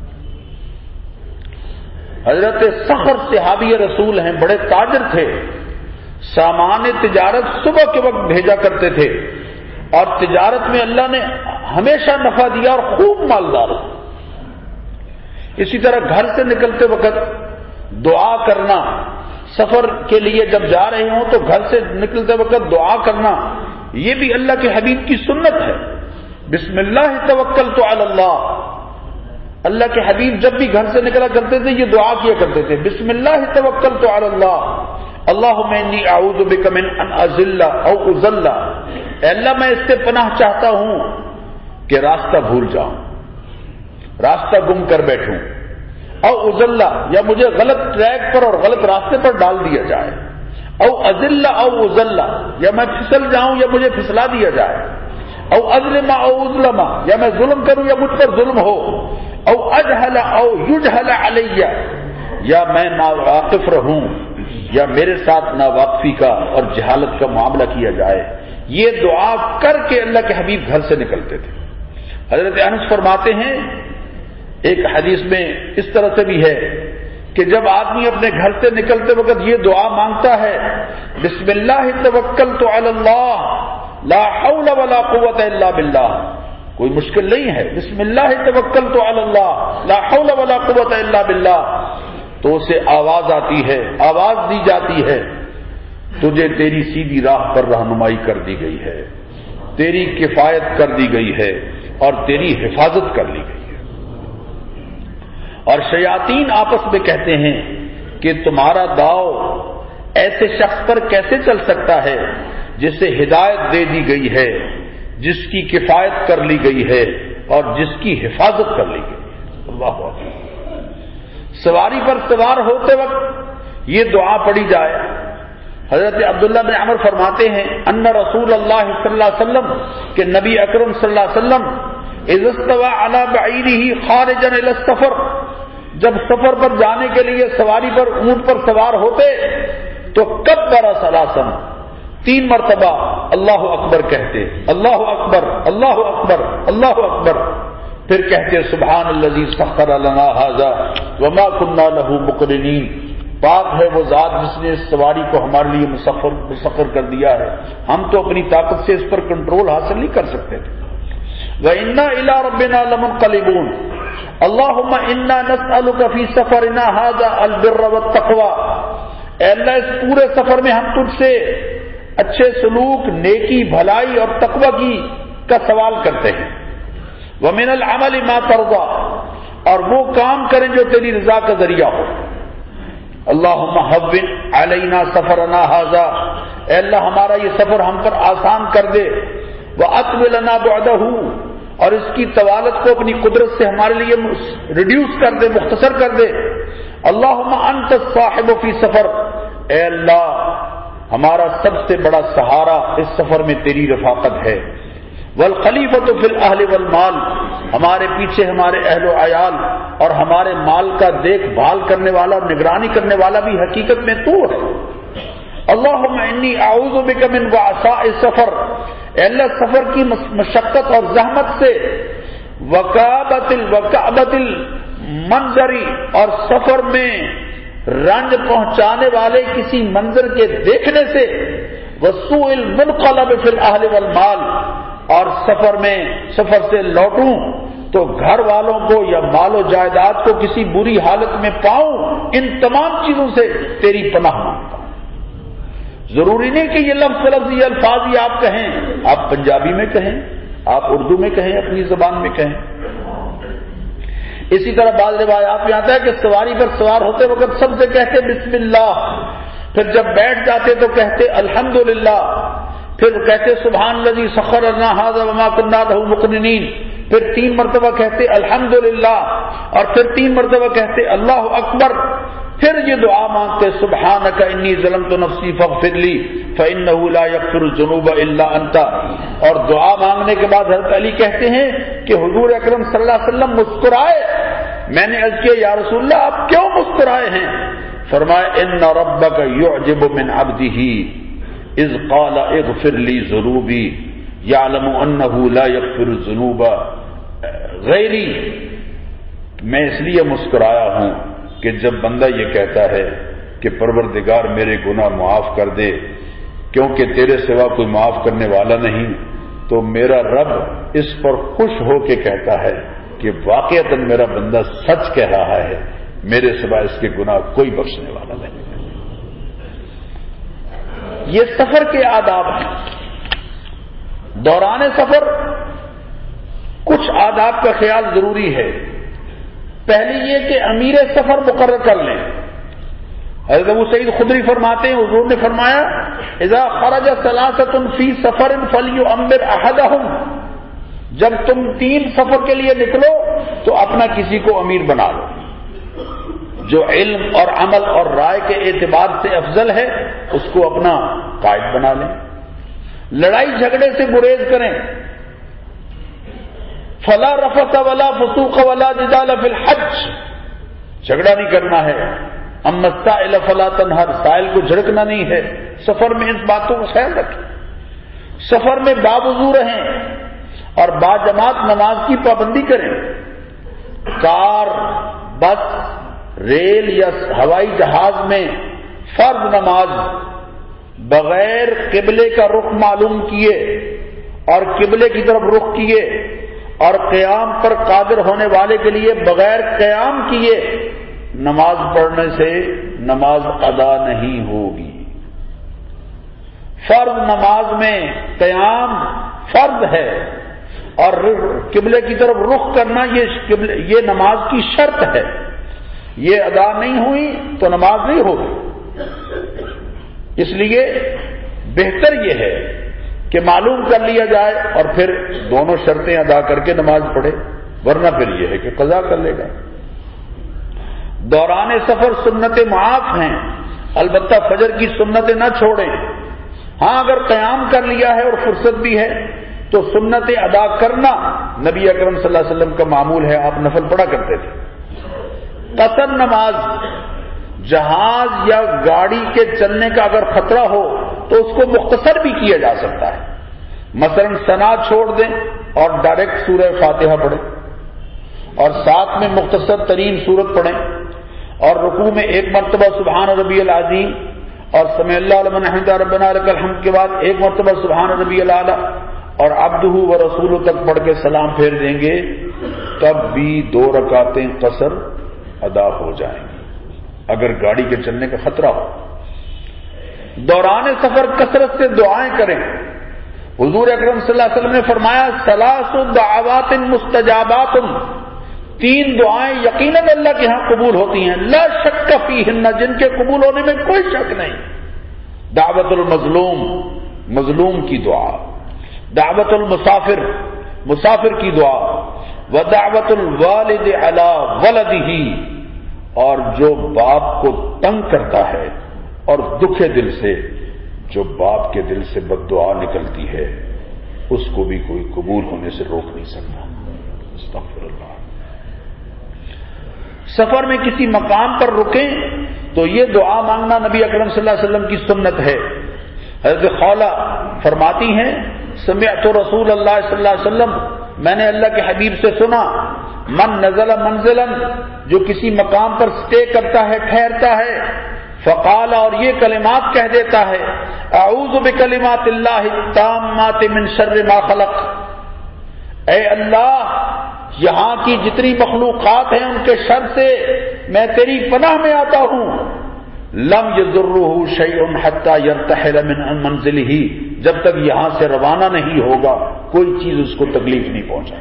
حضرت صخر صحابی رسول ہیں، بڑے تاجر تھے، سامان تجارت صبح کے وقت بھیجا کرتے تھے اور تجارت میں اللہ نے ہمیشہ نفع دیا اور خوب مالدار. اسی طرح گھر سے نکلتے وقت دعا کرنا، سفر کے لیے جب جا رہے ہوں تو گھر سے نکلتے وقت دعا کرنا، یہ بھی اللہ کے حبیب کی سنت ہے. بسم اللہ توکلت علی اللہ، اللہ کے حبیب جب بھی گھر سے نکلا کرتے تھے یہ دعا کیا کرتے تھے بسم اللہ توکلت علی اللہ اللہم انی اعوذ بک من ان اذل او اذل، اے اللہ میں اس سے پناہ چاہتا ہوں کہ راستہ بھول جاؤں، راستہ گم کر بیٹھوں، او اذل یا مجھے غلط ٹریک پر اور غلط راستے پر ڈال دیا جائے، او اذل او اذل یا میں پھسل جاؤں یا مجھے پھسلا دیا جائے، او اظلم او اظلم یا میں ظلم کروں یا مجھ پر ظلم ہو، او اجہل او یجہل علی یا میں ناواقف رہوں یا میرے ساتھ ناواقفی کا اور جہالت کا معاملہ کیا جائے. یہ دعا کر کے اللہ کے حبیب گھر سے نکلتے تھے. حضرت انس فرماتے ہیں ایک حدیث میں اس طرح سے بھی ہے کہ جب آدمی اپنے گھر سے نکلتے وقت یہ دعا مانگتا ہے بسم اللہ توکلت علی اللہ لا حول ولا قوت الا باللہ، کوئی مشکل نہیں ہے، بسم اللہ توکلت علی اللہ لا حول ولا قوت الا باللہ، تو اسے آواز آتی ہے، آواز دی جاتی ہے تجھے تیری سیدھی راہ پر رہنمائی کر دی گئی ہے، تیری کفایت کر دی گئی ہے اور تیری حفاظت کر لی گئی ہے. اور شیاطین آپس میں کہتے ہیں کہ تمہارا داؤ ایسے شخص پر کیسے چل سکتا ہے جسے ہدایت دے دی گئی ہے، جس کی کفایت کر لی گئی ہے اور جس کی حفاظت کر لی گئی ہے. اللہ اکبر. سواری پر سوار ہوتے وقت یہ دعا پڑھی جائے. حضرت عبداللہ بن عمر فرماتے ہیں ان رسول اللہ صلی اللہ علیہ وسلم کہ نبی اکرم صلی اللہ علیہ وسلم اذا استوى على بعيره خارجا الى السفر، جب سفر پر جانے کے لیے سواری پر اونٹ پر سوار ہوتے تو کبر ثلاثا، تین مرتبہ اللہ اکبر کہتے، اللہ اکبر اللہ اکبر اللہ اکبر، پھر کہتے سبحان الذی سخر لنا ھذا وما كنا له مقرنین، پاک ہے وہ ذات جس نے اس سواری کو ہمارے لیے مسخر مسخر کر دیا ہے، ہم تو اپنی طاقت سے اس پر کنٹرول حاصل نہیں کر سکتے تھے. وَإِنَّا إِلَىٰ رَبِّنَا لَمُنْقَلِبُونَ اللهم انا نسألك في سفرنا هذا البر والتقوى. اے اللہ اس پورے سفر میں ہم تجھ سے اچھے سلوک، نیکی، بھلائی اور تقوی کی کا سوال کرتے ہیں. ومن العمل ما ترضى، اور وہ کام کریں جو تیری رضا کا ذریعہ ہو. اللهم هون علينا سفرنا هذا، اے اللہ ہمارا یہ سفر ہم پر آسان کر دے. واطول لنا بعده، اور اس کی طوالت کو اپنی قدرت سے ہمارے لیے ریڈیوس کر دے، مختصر کر دے. اللهم انت الصاحب فی سفر، اے اللہ ہمارا سب سے بڑا سہارا اس سفر میں تیری رفاقت ہے. والخلیفۃ فی الاہل والمال، ہمارے پیچھے ہمارے اہل و عیال اور ہمارے مال کا دیکھ بھال کرنے والا اور نگرانی کرنے والا بھی حقیقت میں تو ہے. اللهم انی اعوذ بک من وعثاء السفر، اے اللہ سفر کی مشقت اور زحمت سے، وکابت الوکابت المنظری، اور سفر میں رنج پہنچانے والے کسی منظر کے دیکھنے سے، وسوء المنقلب فی الاہل والمال، اور سفر میں سفر سے لوٹوں تو گھر والوں کو یا مال و جائیداد کو کسی بری حالت میں پاؤں. ان تمام چیزوں سے تیری پناہ مانگتا ہوں. ضروری نہیں کہ یہ لفظ لفظ یہ الفاظ ہی آپ کہیں، آپ پنجابی میں کہیں، آپ اردو میں کہیں، اپنی زبان میں کہیں. اسی طرح بعض روایات میں آتا ہے کہ سواری پر سوار ہوتے وقت سب سے کہتے بسم اللہ، پھر جب بیٹھ جاتے تو کہتے الحمدللہ، پھر کہتے سبحان الذی سخر لنا ھذا وما كنا له مقرنین، پھر تین مرتبہ کہتے الحمدللہ، اور پھر تین مرتبہ کہتے اللہ اکبر. پھر یہ دعا مانگتے سبحانک انی ظلمت نفسی فاغفر لی فانہ لا یغفر الذنوب الا انت. اور دعا مانگنے کے بعد حضرت علی کہتے ہیں کہ حضور اکرم صلی اللہ علیہ وسلم مسکرائے. میں نے عرض کیا یا رسول اللہ آپ کیوں مسکرائے ہیں؟ فرمایا ان ربک یعجب من عبدہ اذ قال اغفر لی ذنوبی یعلم انہ لا یغفر الذنوب غیری. میں اس لیے مسکرایا ہوں کہ جب بندہ یہ کہتا ہے کہ پروردگار میرے گناہ معاف کر دے کیونکہ تیرے سوا کوئی معاف کرنے والا نہیں، تو میرا رب اس پر خوش ہو کے کہتا ہے کہ واقعتاً میرا بندہ سچ کہہ رہا ہے، میرے سوا اس کے گناہ کوئی بخشنے والا نہیں. یہ سفر کے آداب ہیں. دوران سفر کچھ آداب کا خیال ضروری ہے. پہلی یہ کہ امیر سفر مقرر کر لیں. حضرت ابو سعید خدری فرماتے ہیں حضور نے فرمایا اذا خرج ثلاثۃ فی سفر فلیؤمر احدهم، جب تم تین سفر کے لیے نکلو تو اپنا کسی کو امیر بنا لو جو علم اور عمل اور رائے کے اعتبار سے افضل ہے، اس کو اپنا قائد بنا لیں. لڑائی جھگڑے سے گریز کریں. فلا رفث ولا فسوق ولا جدال فی الحج، جھگڑا نہیں کرنا ہے. اما السائل فلا تنہر، سائل کو جھڑکنا نہیں ہے. سفر میں ان باتوں کا خیال رکھیں. سفر میں باوضو رہیں اور باجماعت نماز کی پابندی کریں. کار، بس، ریل یا ہوائی جہاز میں فرض نماز بغیر قبلے کا رخ معلوم کیے اور قبلے کی طرف رخ کیے اور قیام پر قادر ہونے والے کے لیے بغیر قیام کیے نماز پڑھنے سے نماز ادا نہیں ہوگی. فرض نماز میں قیام فرض ہے اور قبلے کی طرف رخ کرنا یہ یہ نماز کی شرط ہے. یہ ادا نہیں ہوئی تو نماز نہیں ہوگی. اس لیے بہتر یہ ہے کہ معلوم کر لیا جائے اور پھر دونوں شرطیں ادا کر کے نماز پڑھے، ورنہ پھر یہ ہے کہ قضا کر لے گا. دوران سفر سنتیں معاف ہیں، البتہ فجر کی سنتیں نہ چھوڑیں. ہاں اگر قیام کر لیا ہے اور فرصت بھی ہے تو سنتیں ادا کرنا نبی اکرم صلی اللہ علیہ وسلم کا معمول ہے، آپ نفل پڑھا کرتے تھے. قصر نماز، جہاز یا گاڑی کے چلنے کا اگر خطرہ ہو تو اس کو مختصر بھی کیا جا سکتا ہے. مثلا ثنا چھوڑ دیں اور ڈائریکٹ سورہ فاتحہ پڑھیں اور ساتھ میں مختصر ترین سورت پڑھیں اور رکوع میں ایک مرتبہ سبحان ربی العظیم اور سمع اللہ لمن حمدہ ربنا لک الحمد کے بعد ایک مرتبہ سبحان ربی الاعلی اور عبدہ و رسولہ تک پڑھ کے سلام پھیر دیں گے تب بھی دو رکعتیں قصر ادا ہو جائیں گی اگر گاڑی کے چلنے کا خطرہ ہو۔ دوران سفر کثرت سے دعائیں کریں۔ حضور اکرم صلی اللہ علیہ وسلم نے فرمایا ثلاث دعوات مستجابات، تین دعائیں یقیناً اللہ کے ہاں قبول ہوتی ہیں، لا شک فیہن، جن کے قبول ہونے میں کوئی شک نہیں۔ دعوت المظلوم، مظلوم کی دعا، دعوت المسافر، مسافر کی دعا، ودعوت الوالد علی ولدہ، اور جو باپ کو تنگ کرتا ہے اور دکھے دل سے، جو باپ کے دل سے بد دعا نکلتی ہے اس کو بھی کوئی قبول ہونے سے روک نہیں سکتا۔ استغفر اللہ۔ سفر میں کسی مقام پر رکیں تو یہ دعا مانگنا نبی اکرم صلی اللہ علیہ وسلم کی سنت ہے۔ حضرت خولہ فرماتی ہیں سمعت رسول اللہ صلی اللہ علیہ وسلم، میں نے اللہ کے حبیب سے سنا، من نزل منزلا، جو کسی مقام پر سٹے کرتا ہے، ٹھہرتا ہے، فقال، اور یہ کلمات کہہ دیتا ہے، اعوذ بکلمات اللہ التامات من شر ما خلق، اے اللہ یہاں کی جتنی مخلوقات ہیں ان کے شر سے میں تیری پناہ میں آتا ہوں، لم یضرہ شیء حتی یرتحل من منزلہ، جب تک یہاں سے روانہ نہیں ہوگا کوئی چیز اس کو تکلیف نہیں پہنچائے۔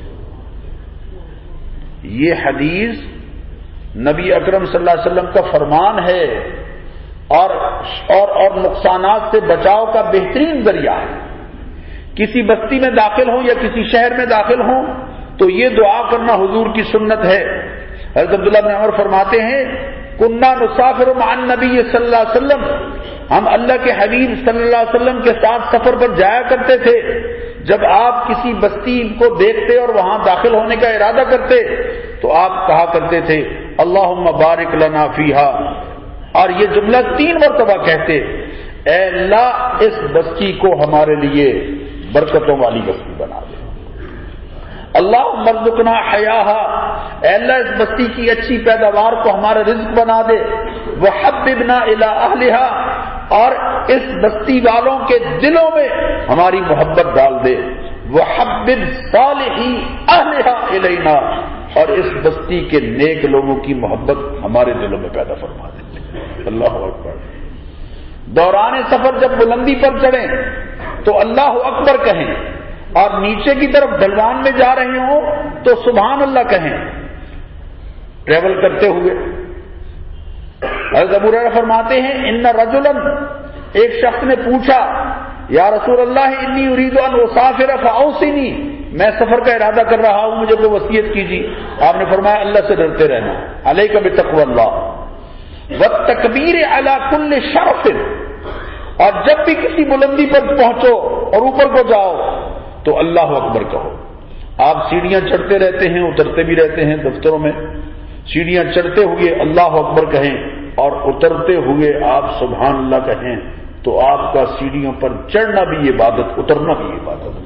یہ حدیث نبی اکرم صلی اللہ علیہ وسلم کا فرمان ہے اور اور اور نقصانات سے بچاؤ کا بہترین ذریعہ ہے۔ کسی بستی میں داخل ہوں یا کسی شہر میں داخل ہوں تو یہ دعا کرنا حضور کی سنت ہے۔ حضرت عبداللہ بن عمر فرماتے ہیں کننا نسافر مع النبی صلی اللہ علیہ وسلم، ہم اللہ کے حبیب صلی اللہ علیہ وسلم کے ساتھ سفر پر جایا کرتے تھے، جب آپ کسی بستی کو دیکھتے اور وہاں داخل ہونے کا ارادہ کرتے تو آپ کہا کرتے تھے اللہم بارک لنا فیہا، اور یہ جملہ تین مرتبہ کہتے، اے اللہ اس بستی کو ہمارے لیے برکتوں والی بستی بنا دے، اللہم ارزقنا حیاہا، اے اللہ اس بستی کی اچھی پیداوار کو ہمارا رزق بنا دے، وحببنا الی اہلہا، اور اس بستی والوں کے دلوں میں ہماری محبت ڈال دے، وحبب صالحی اہلہا الینا، اور اس بستی کے نیک لوگوں کی محبت ہمارے دلوں میں پیدا فرما دے۔ اللہ اکبر۔ دوران سفر جب بلندی پر چڑھیں تو اللہ اکبر کہیں، اور نیچے کی طرف ڈھلوان میں جا رہے ہوں تو سبحان اللہ کہیں۔ ٹریول کرتے ہوئے حضرت ابو ہریرہ فرماتے ہیں ان رجلا، ایک شخص نے پوچھا یا رسول اللہ انی اريد ان اسافر فاوصنی، میں سفر کا ارادہ کر رہا ہوں مجھے کوئی وصیت کیجیے۔ آپ نے فرمایا اللہ سے ڈرتے رہنا، علیک بتقوی اللہ والتکبیر علی کل شرف، اور جب بھی کسی بلندی پر پہنچو اور اوپر کو جاؤ تو اللہ اکبر کہو۔ آپ سیڑھیاں چڑھتے رہتے ہیں اترتے بھی رہتے ہیں دفتروں میں، سیڑھیاں چڑھتے ہوئے اللہ اکبر کہیں اور اترتے ہوئے آپ سبحان اللہ کہیں تو آپ کا سیڑھیوں پر چڑھنا بھی عبادت، اترنا بھی عبادت۔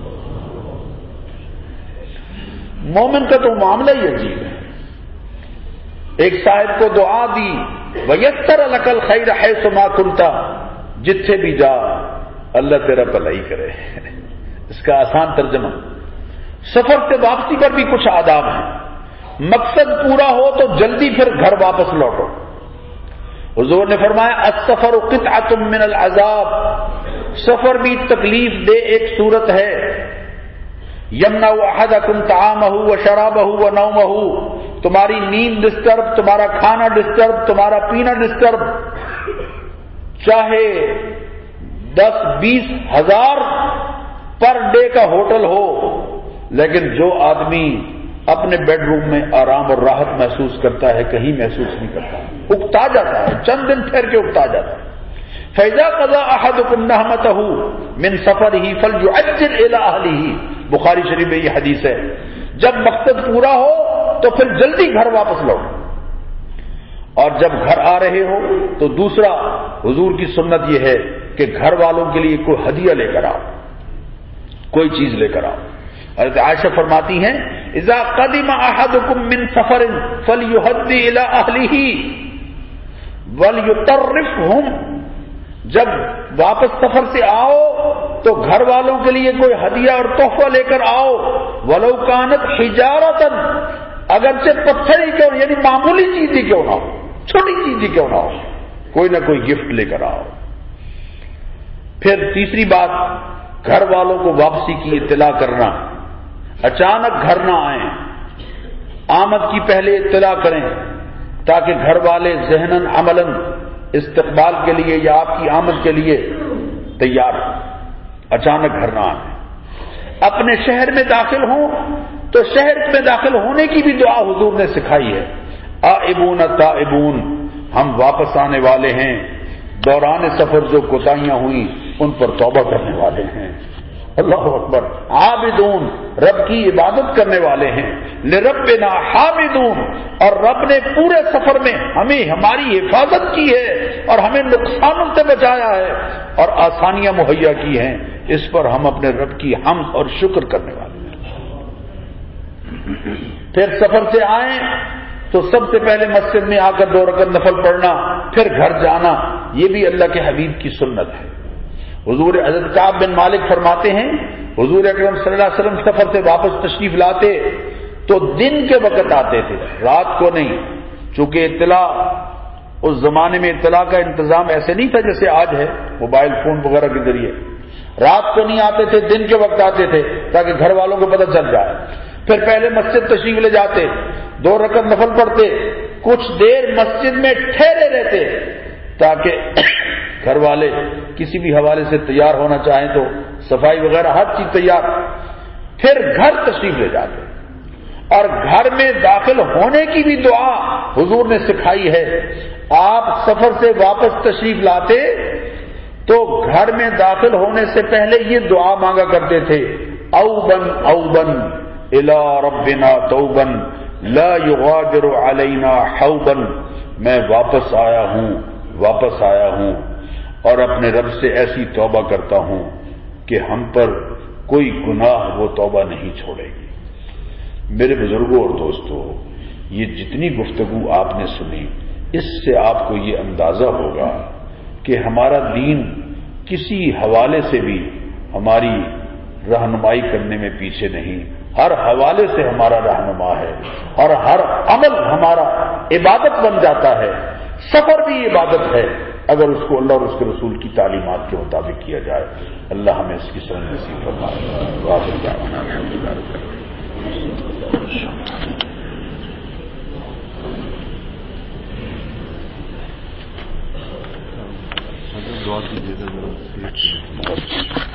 مومن کا تو معاملہ ہی عجیب ہے۔ ایک صاحب کو دعا دی وَيَسَّرَ لَكَ الْخَيْرَ حَيْثُ مَا كُنْتَ، جتھے بھی جا اللہ تیرا بھلائی کرے۔ اس کا آسان ترجمہ، سفر سے واپسی پر بھی کچھ آداب ہیں۔ مقصد پورا ہو تو جلدی پھر گھر واپس لوٹو۔ حضور نے فرمایا السفر قطعۃ من العذاب، سفر بھی تکلیف دہ ایک صورت ہے۔ یمنع احدکم طعامہ وشرابہ ونومہ، تمہاری نیند ڈسٹرب، تمہارا کھانا ڈسٹرب، تمہارا پینا ڈسٹرب، چاہے دس بیس ہزار پر ڈے کا ہوٹل ہو، لیکن جو آدمی اپنے بیڈ روم میں آرام اور راحت محسوس کرتا ہے کہیں محسوس نہیں کرتا، اکتا جاتا ہے، چند دن ٹھہر کے اکتا جاتا ہے۔ فَإِذَا قَضَىٰ أَحَدُكُمْ نَهْمَتَهُ مِنْ سَفَرِهِ فَلْيُعَجِّلْ إِلَىٰ أَهْلِهِ، بخاری شریف میں یہ حدیث ہے۔ جب مقصد پورا ہو تو پھر جلدی گھر واپس لوٹو، اور جب گھر آ رہے ہو تو دوسرا حضور کی سنت یہ ہے کہ گھر والوں کے لیے کوئی ہدیہ لے کر آؤ، کوئی چیز لے کر آؤ۔ حضرت عائشہ فرماتی ہیں اذا قدم احدکم من سفر فلیہدی الی اہلہ ولیطرفہم، جب واپس سفر سے آؤ تو گھر والوں کے لیے کوئی ہدیہ اور تحفہ لے کر آؤ، ولو کانت حجارتن، اگرچہ پتھر ہی کیوں، یعنی معمولی چیز ہی کیوں نہ ہو، چھوٹی چیز ہی کیوں نہ ہو، کوئی نہ کوئی گفٹ لے کر آؤ۔ پھر تیسری بات، گھر والوں کو واپسی کی اطلاع کرنا، اچانک گھر نہ آئیں، آمد کی پہلے اطلاع کریں تاکہ گھر والے ذہناً عملاً استقبال کے لیے یا آپ کی آمد کے لیے تیار ہوں۔ اچانک گھر نہ آئیں۔ اپنے شہر میں داخل ہوں تو شہر میں داخل ہونے کی بھی دعا حضور نے سکھائی ہے، آئبون تائبون، ہم واپس آنے والے ہیں، دوران سفر جو کوتاہیاں ہوئیں ان پر توبہ کرنے والے ہیں، اللہ اکبر، عابدون، رب کی عبادت کرنے والے ہیں، لربنا حامدون، اور رب نے پورے سفر میں ہمیں ہماری حفاظت کی ہے اور ہمیں نقصانوں سے بچایا ہے اور آسانیاں مہیا کی ہیں، اس پر ہم اپنے رب کی حمد اور شکر کرنے والے ہیں۔ پھر سفر سے آئیں تو سب سے پہلے مسجد میں آ کر دو رکعت نفل پڑھنا، پھر گھر جانا، یہ بھی اللہ کے حبیب کی سنت ہے۔ حضور حضرت کعب بن مالک فرماتے ہیں، حضور اکرم صلی اللہ علیہ وسلم سفر سے واپس تشریف لاتے تو دن کے وقت آتے تھے، رات کو نہیں، چونکہ اطلاع اس زمانے میں اطلاع کا انتظام ایسے نہیں تھا جیسے آج ہے موبائل فون وغیرہ کے ذریعے، رات کو نہیں آتے تھے، دن کے وقت آتے تھے تاکہ گھر والوں کو پتہ چل جائے۔ پھر پہلے مسجد تشریف لے جاتے، دو رکعت نفل پڑھتے، کچھ دیر مسجد میں ٹھہرے رہتے تاکہ گھر والے کسی بھی حوالے سے تیار ہونا چاہیں تو صفائی وغیرہ ہر چیز تیار، پھر گھر تشریف لے جاتے، اور گھر میں داخل ہونے کی بھی دعا حضور نے سکھائی ہے۔ آپ سفر سے واپس تشریف لاتے تو گھر میں داخل ہونے سے پہلے یہ دعا مانگا کرتے تھے، اوبن اوبن الی ربنا توبن لا یغادر علینا حوبن، میں واپس آیا ہوں واپس آیا ہوں اور اپنے رب سے ایسی توبہ کرتا ہوں کہ ہم پر کوئی گناہ وہ توبہ نہیں چھوڑے گی۔ میرے بزرگوں اور دوستوں، یہ جتنی گفتگو آپ نے سنی، اس سے آپ کو یہ اندازہ ہوگا کہ ہمارا دین کسی حوالے سے بھی ہماری رہنمائی کرنے میں پیچھے نہیں، ہر حوالے سے ہمارا رہنما ہے اور ہر عمل ہمارا عبادت بن جاتا ہے۔ سفر بھی عبادت ہے اگر اس کو اللہ اور اس کے رسول کی تعلیمات کے مطابق کیا جائے۔ اللہ ہمیں اس کی سمجھ نصیب فرمائے۔ واخر دعوانا الحمدللہ رب العالمین۔ دعا کیجیے گا۔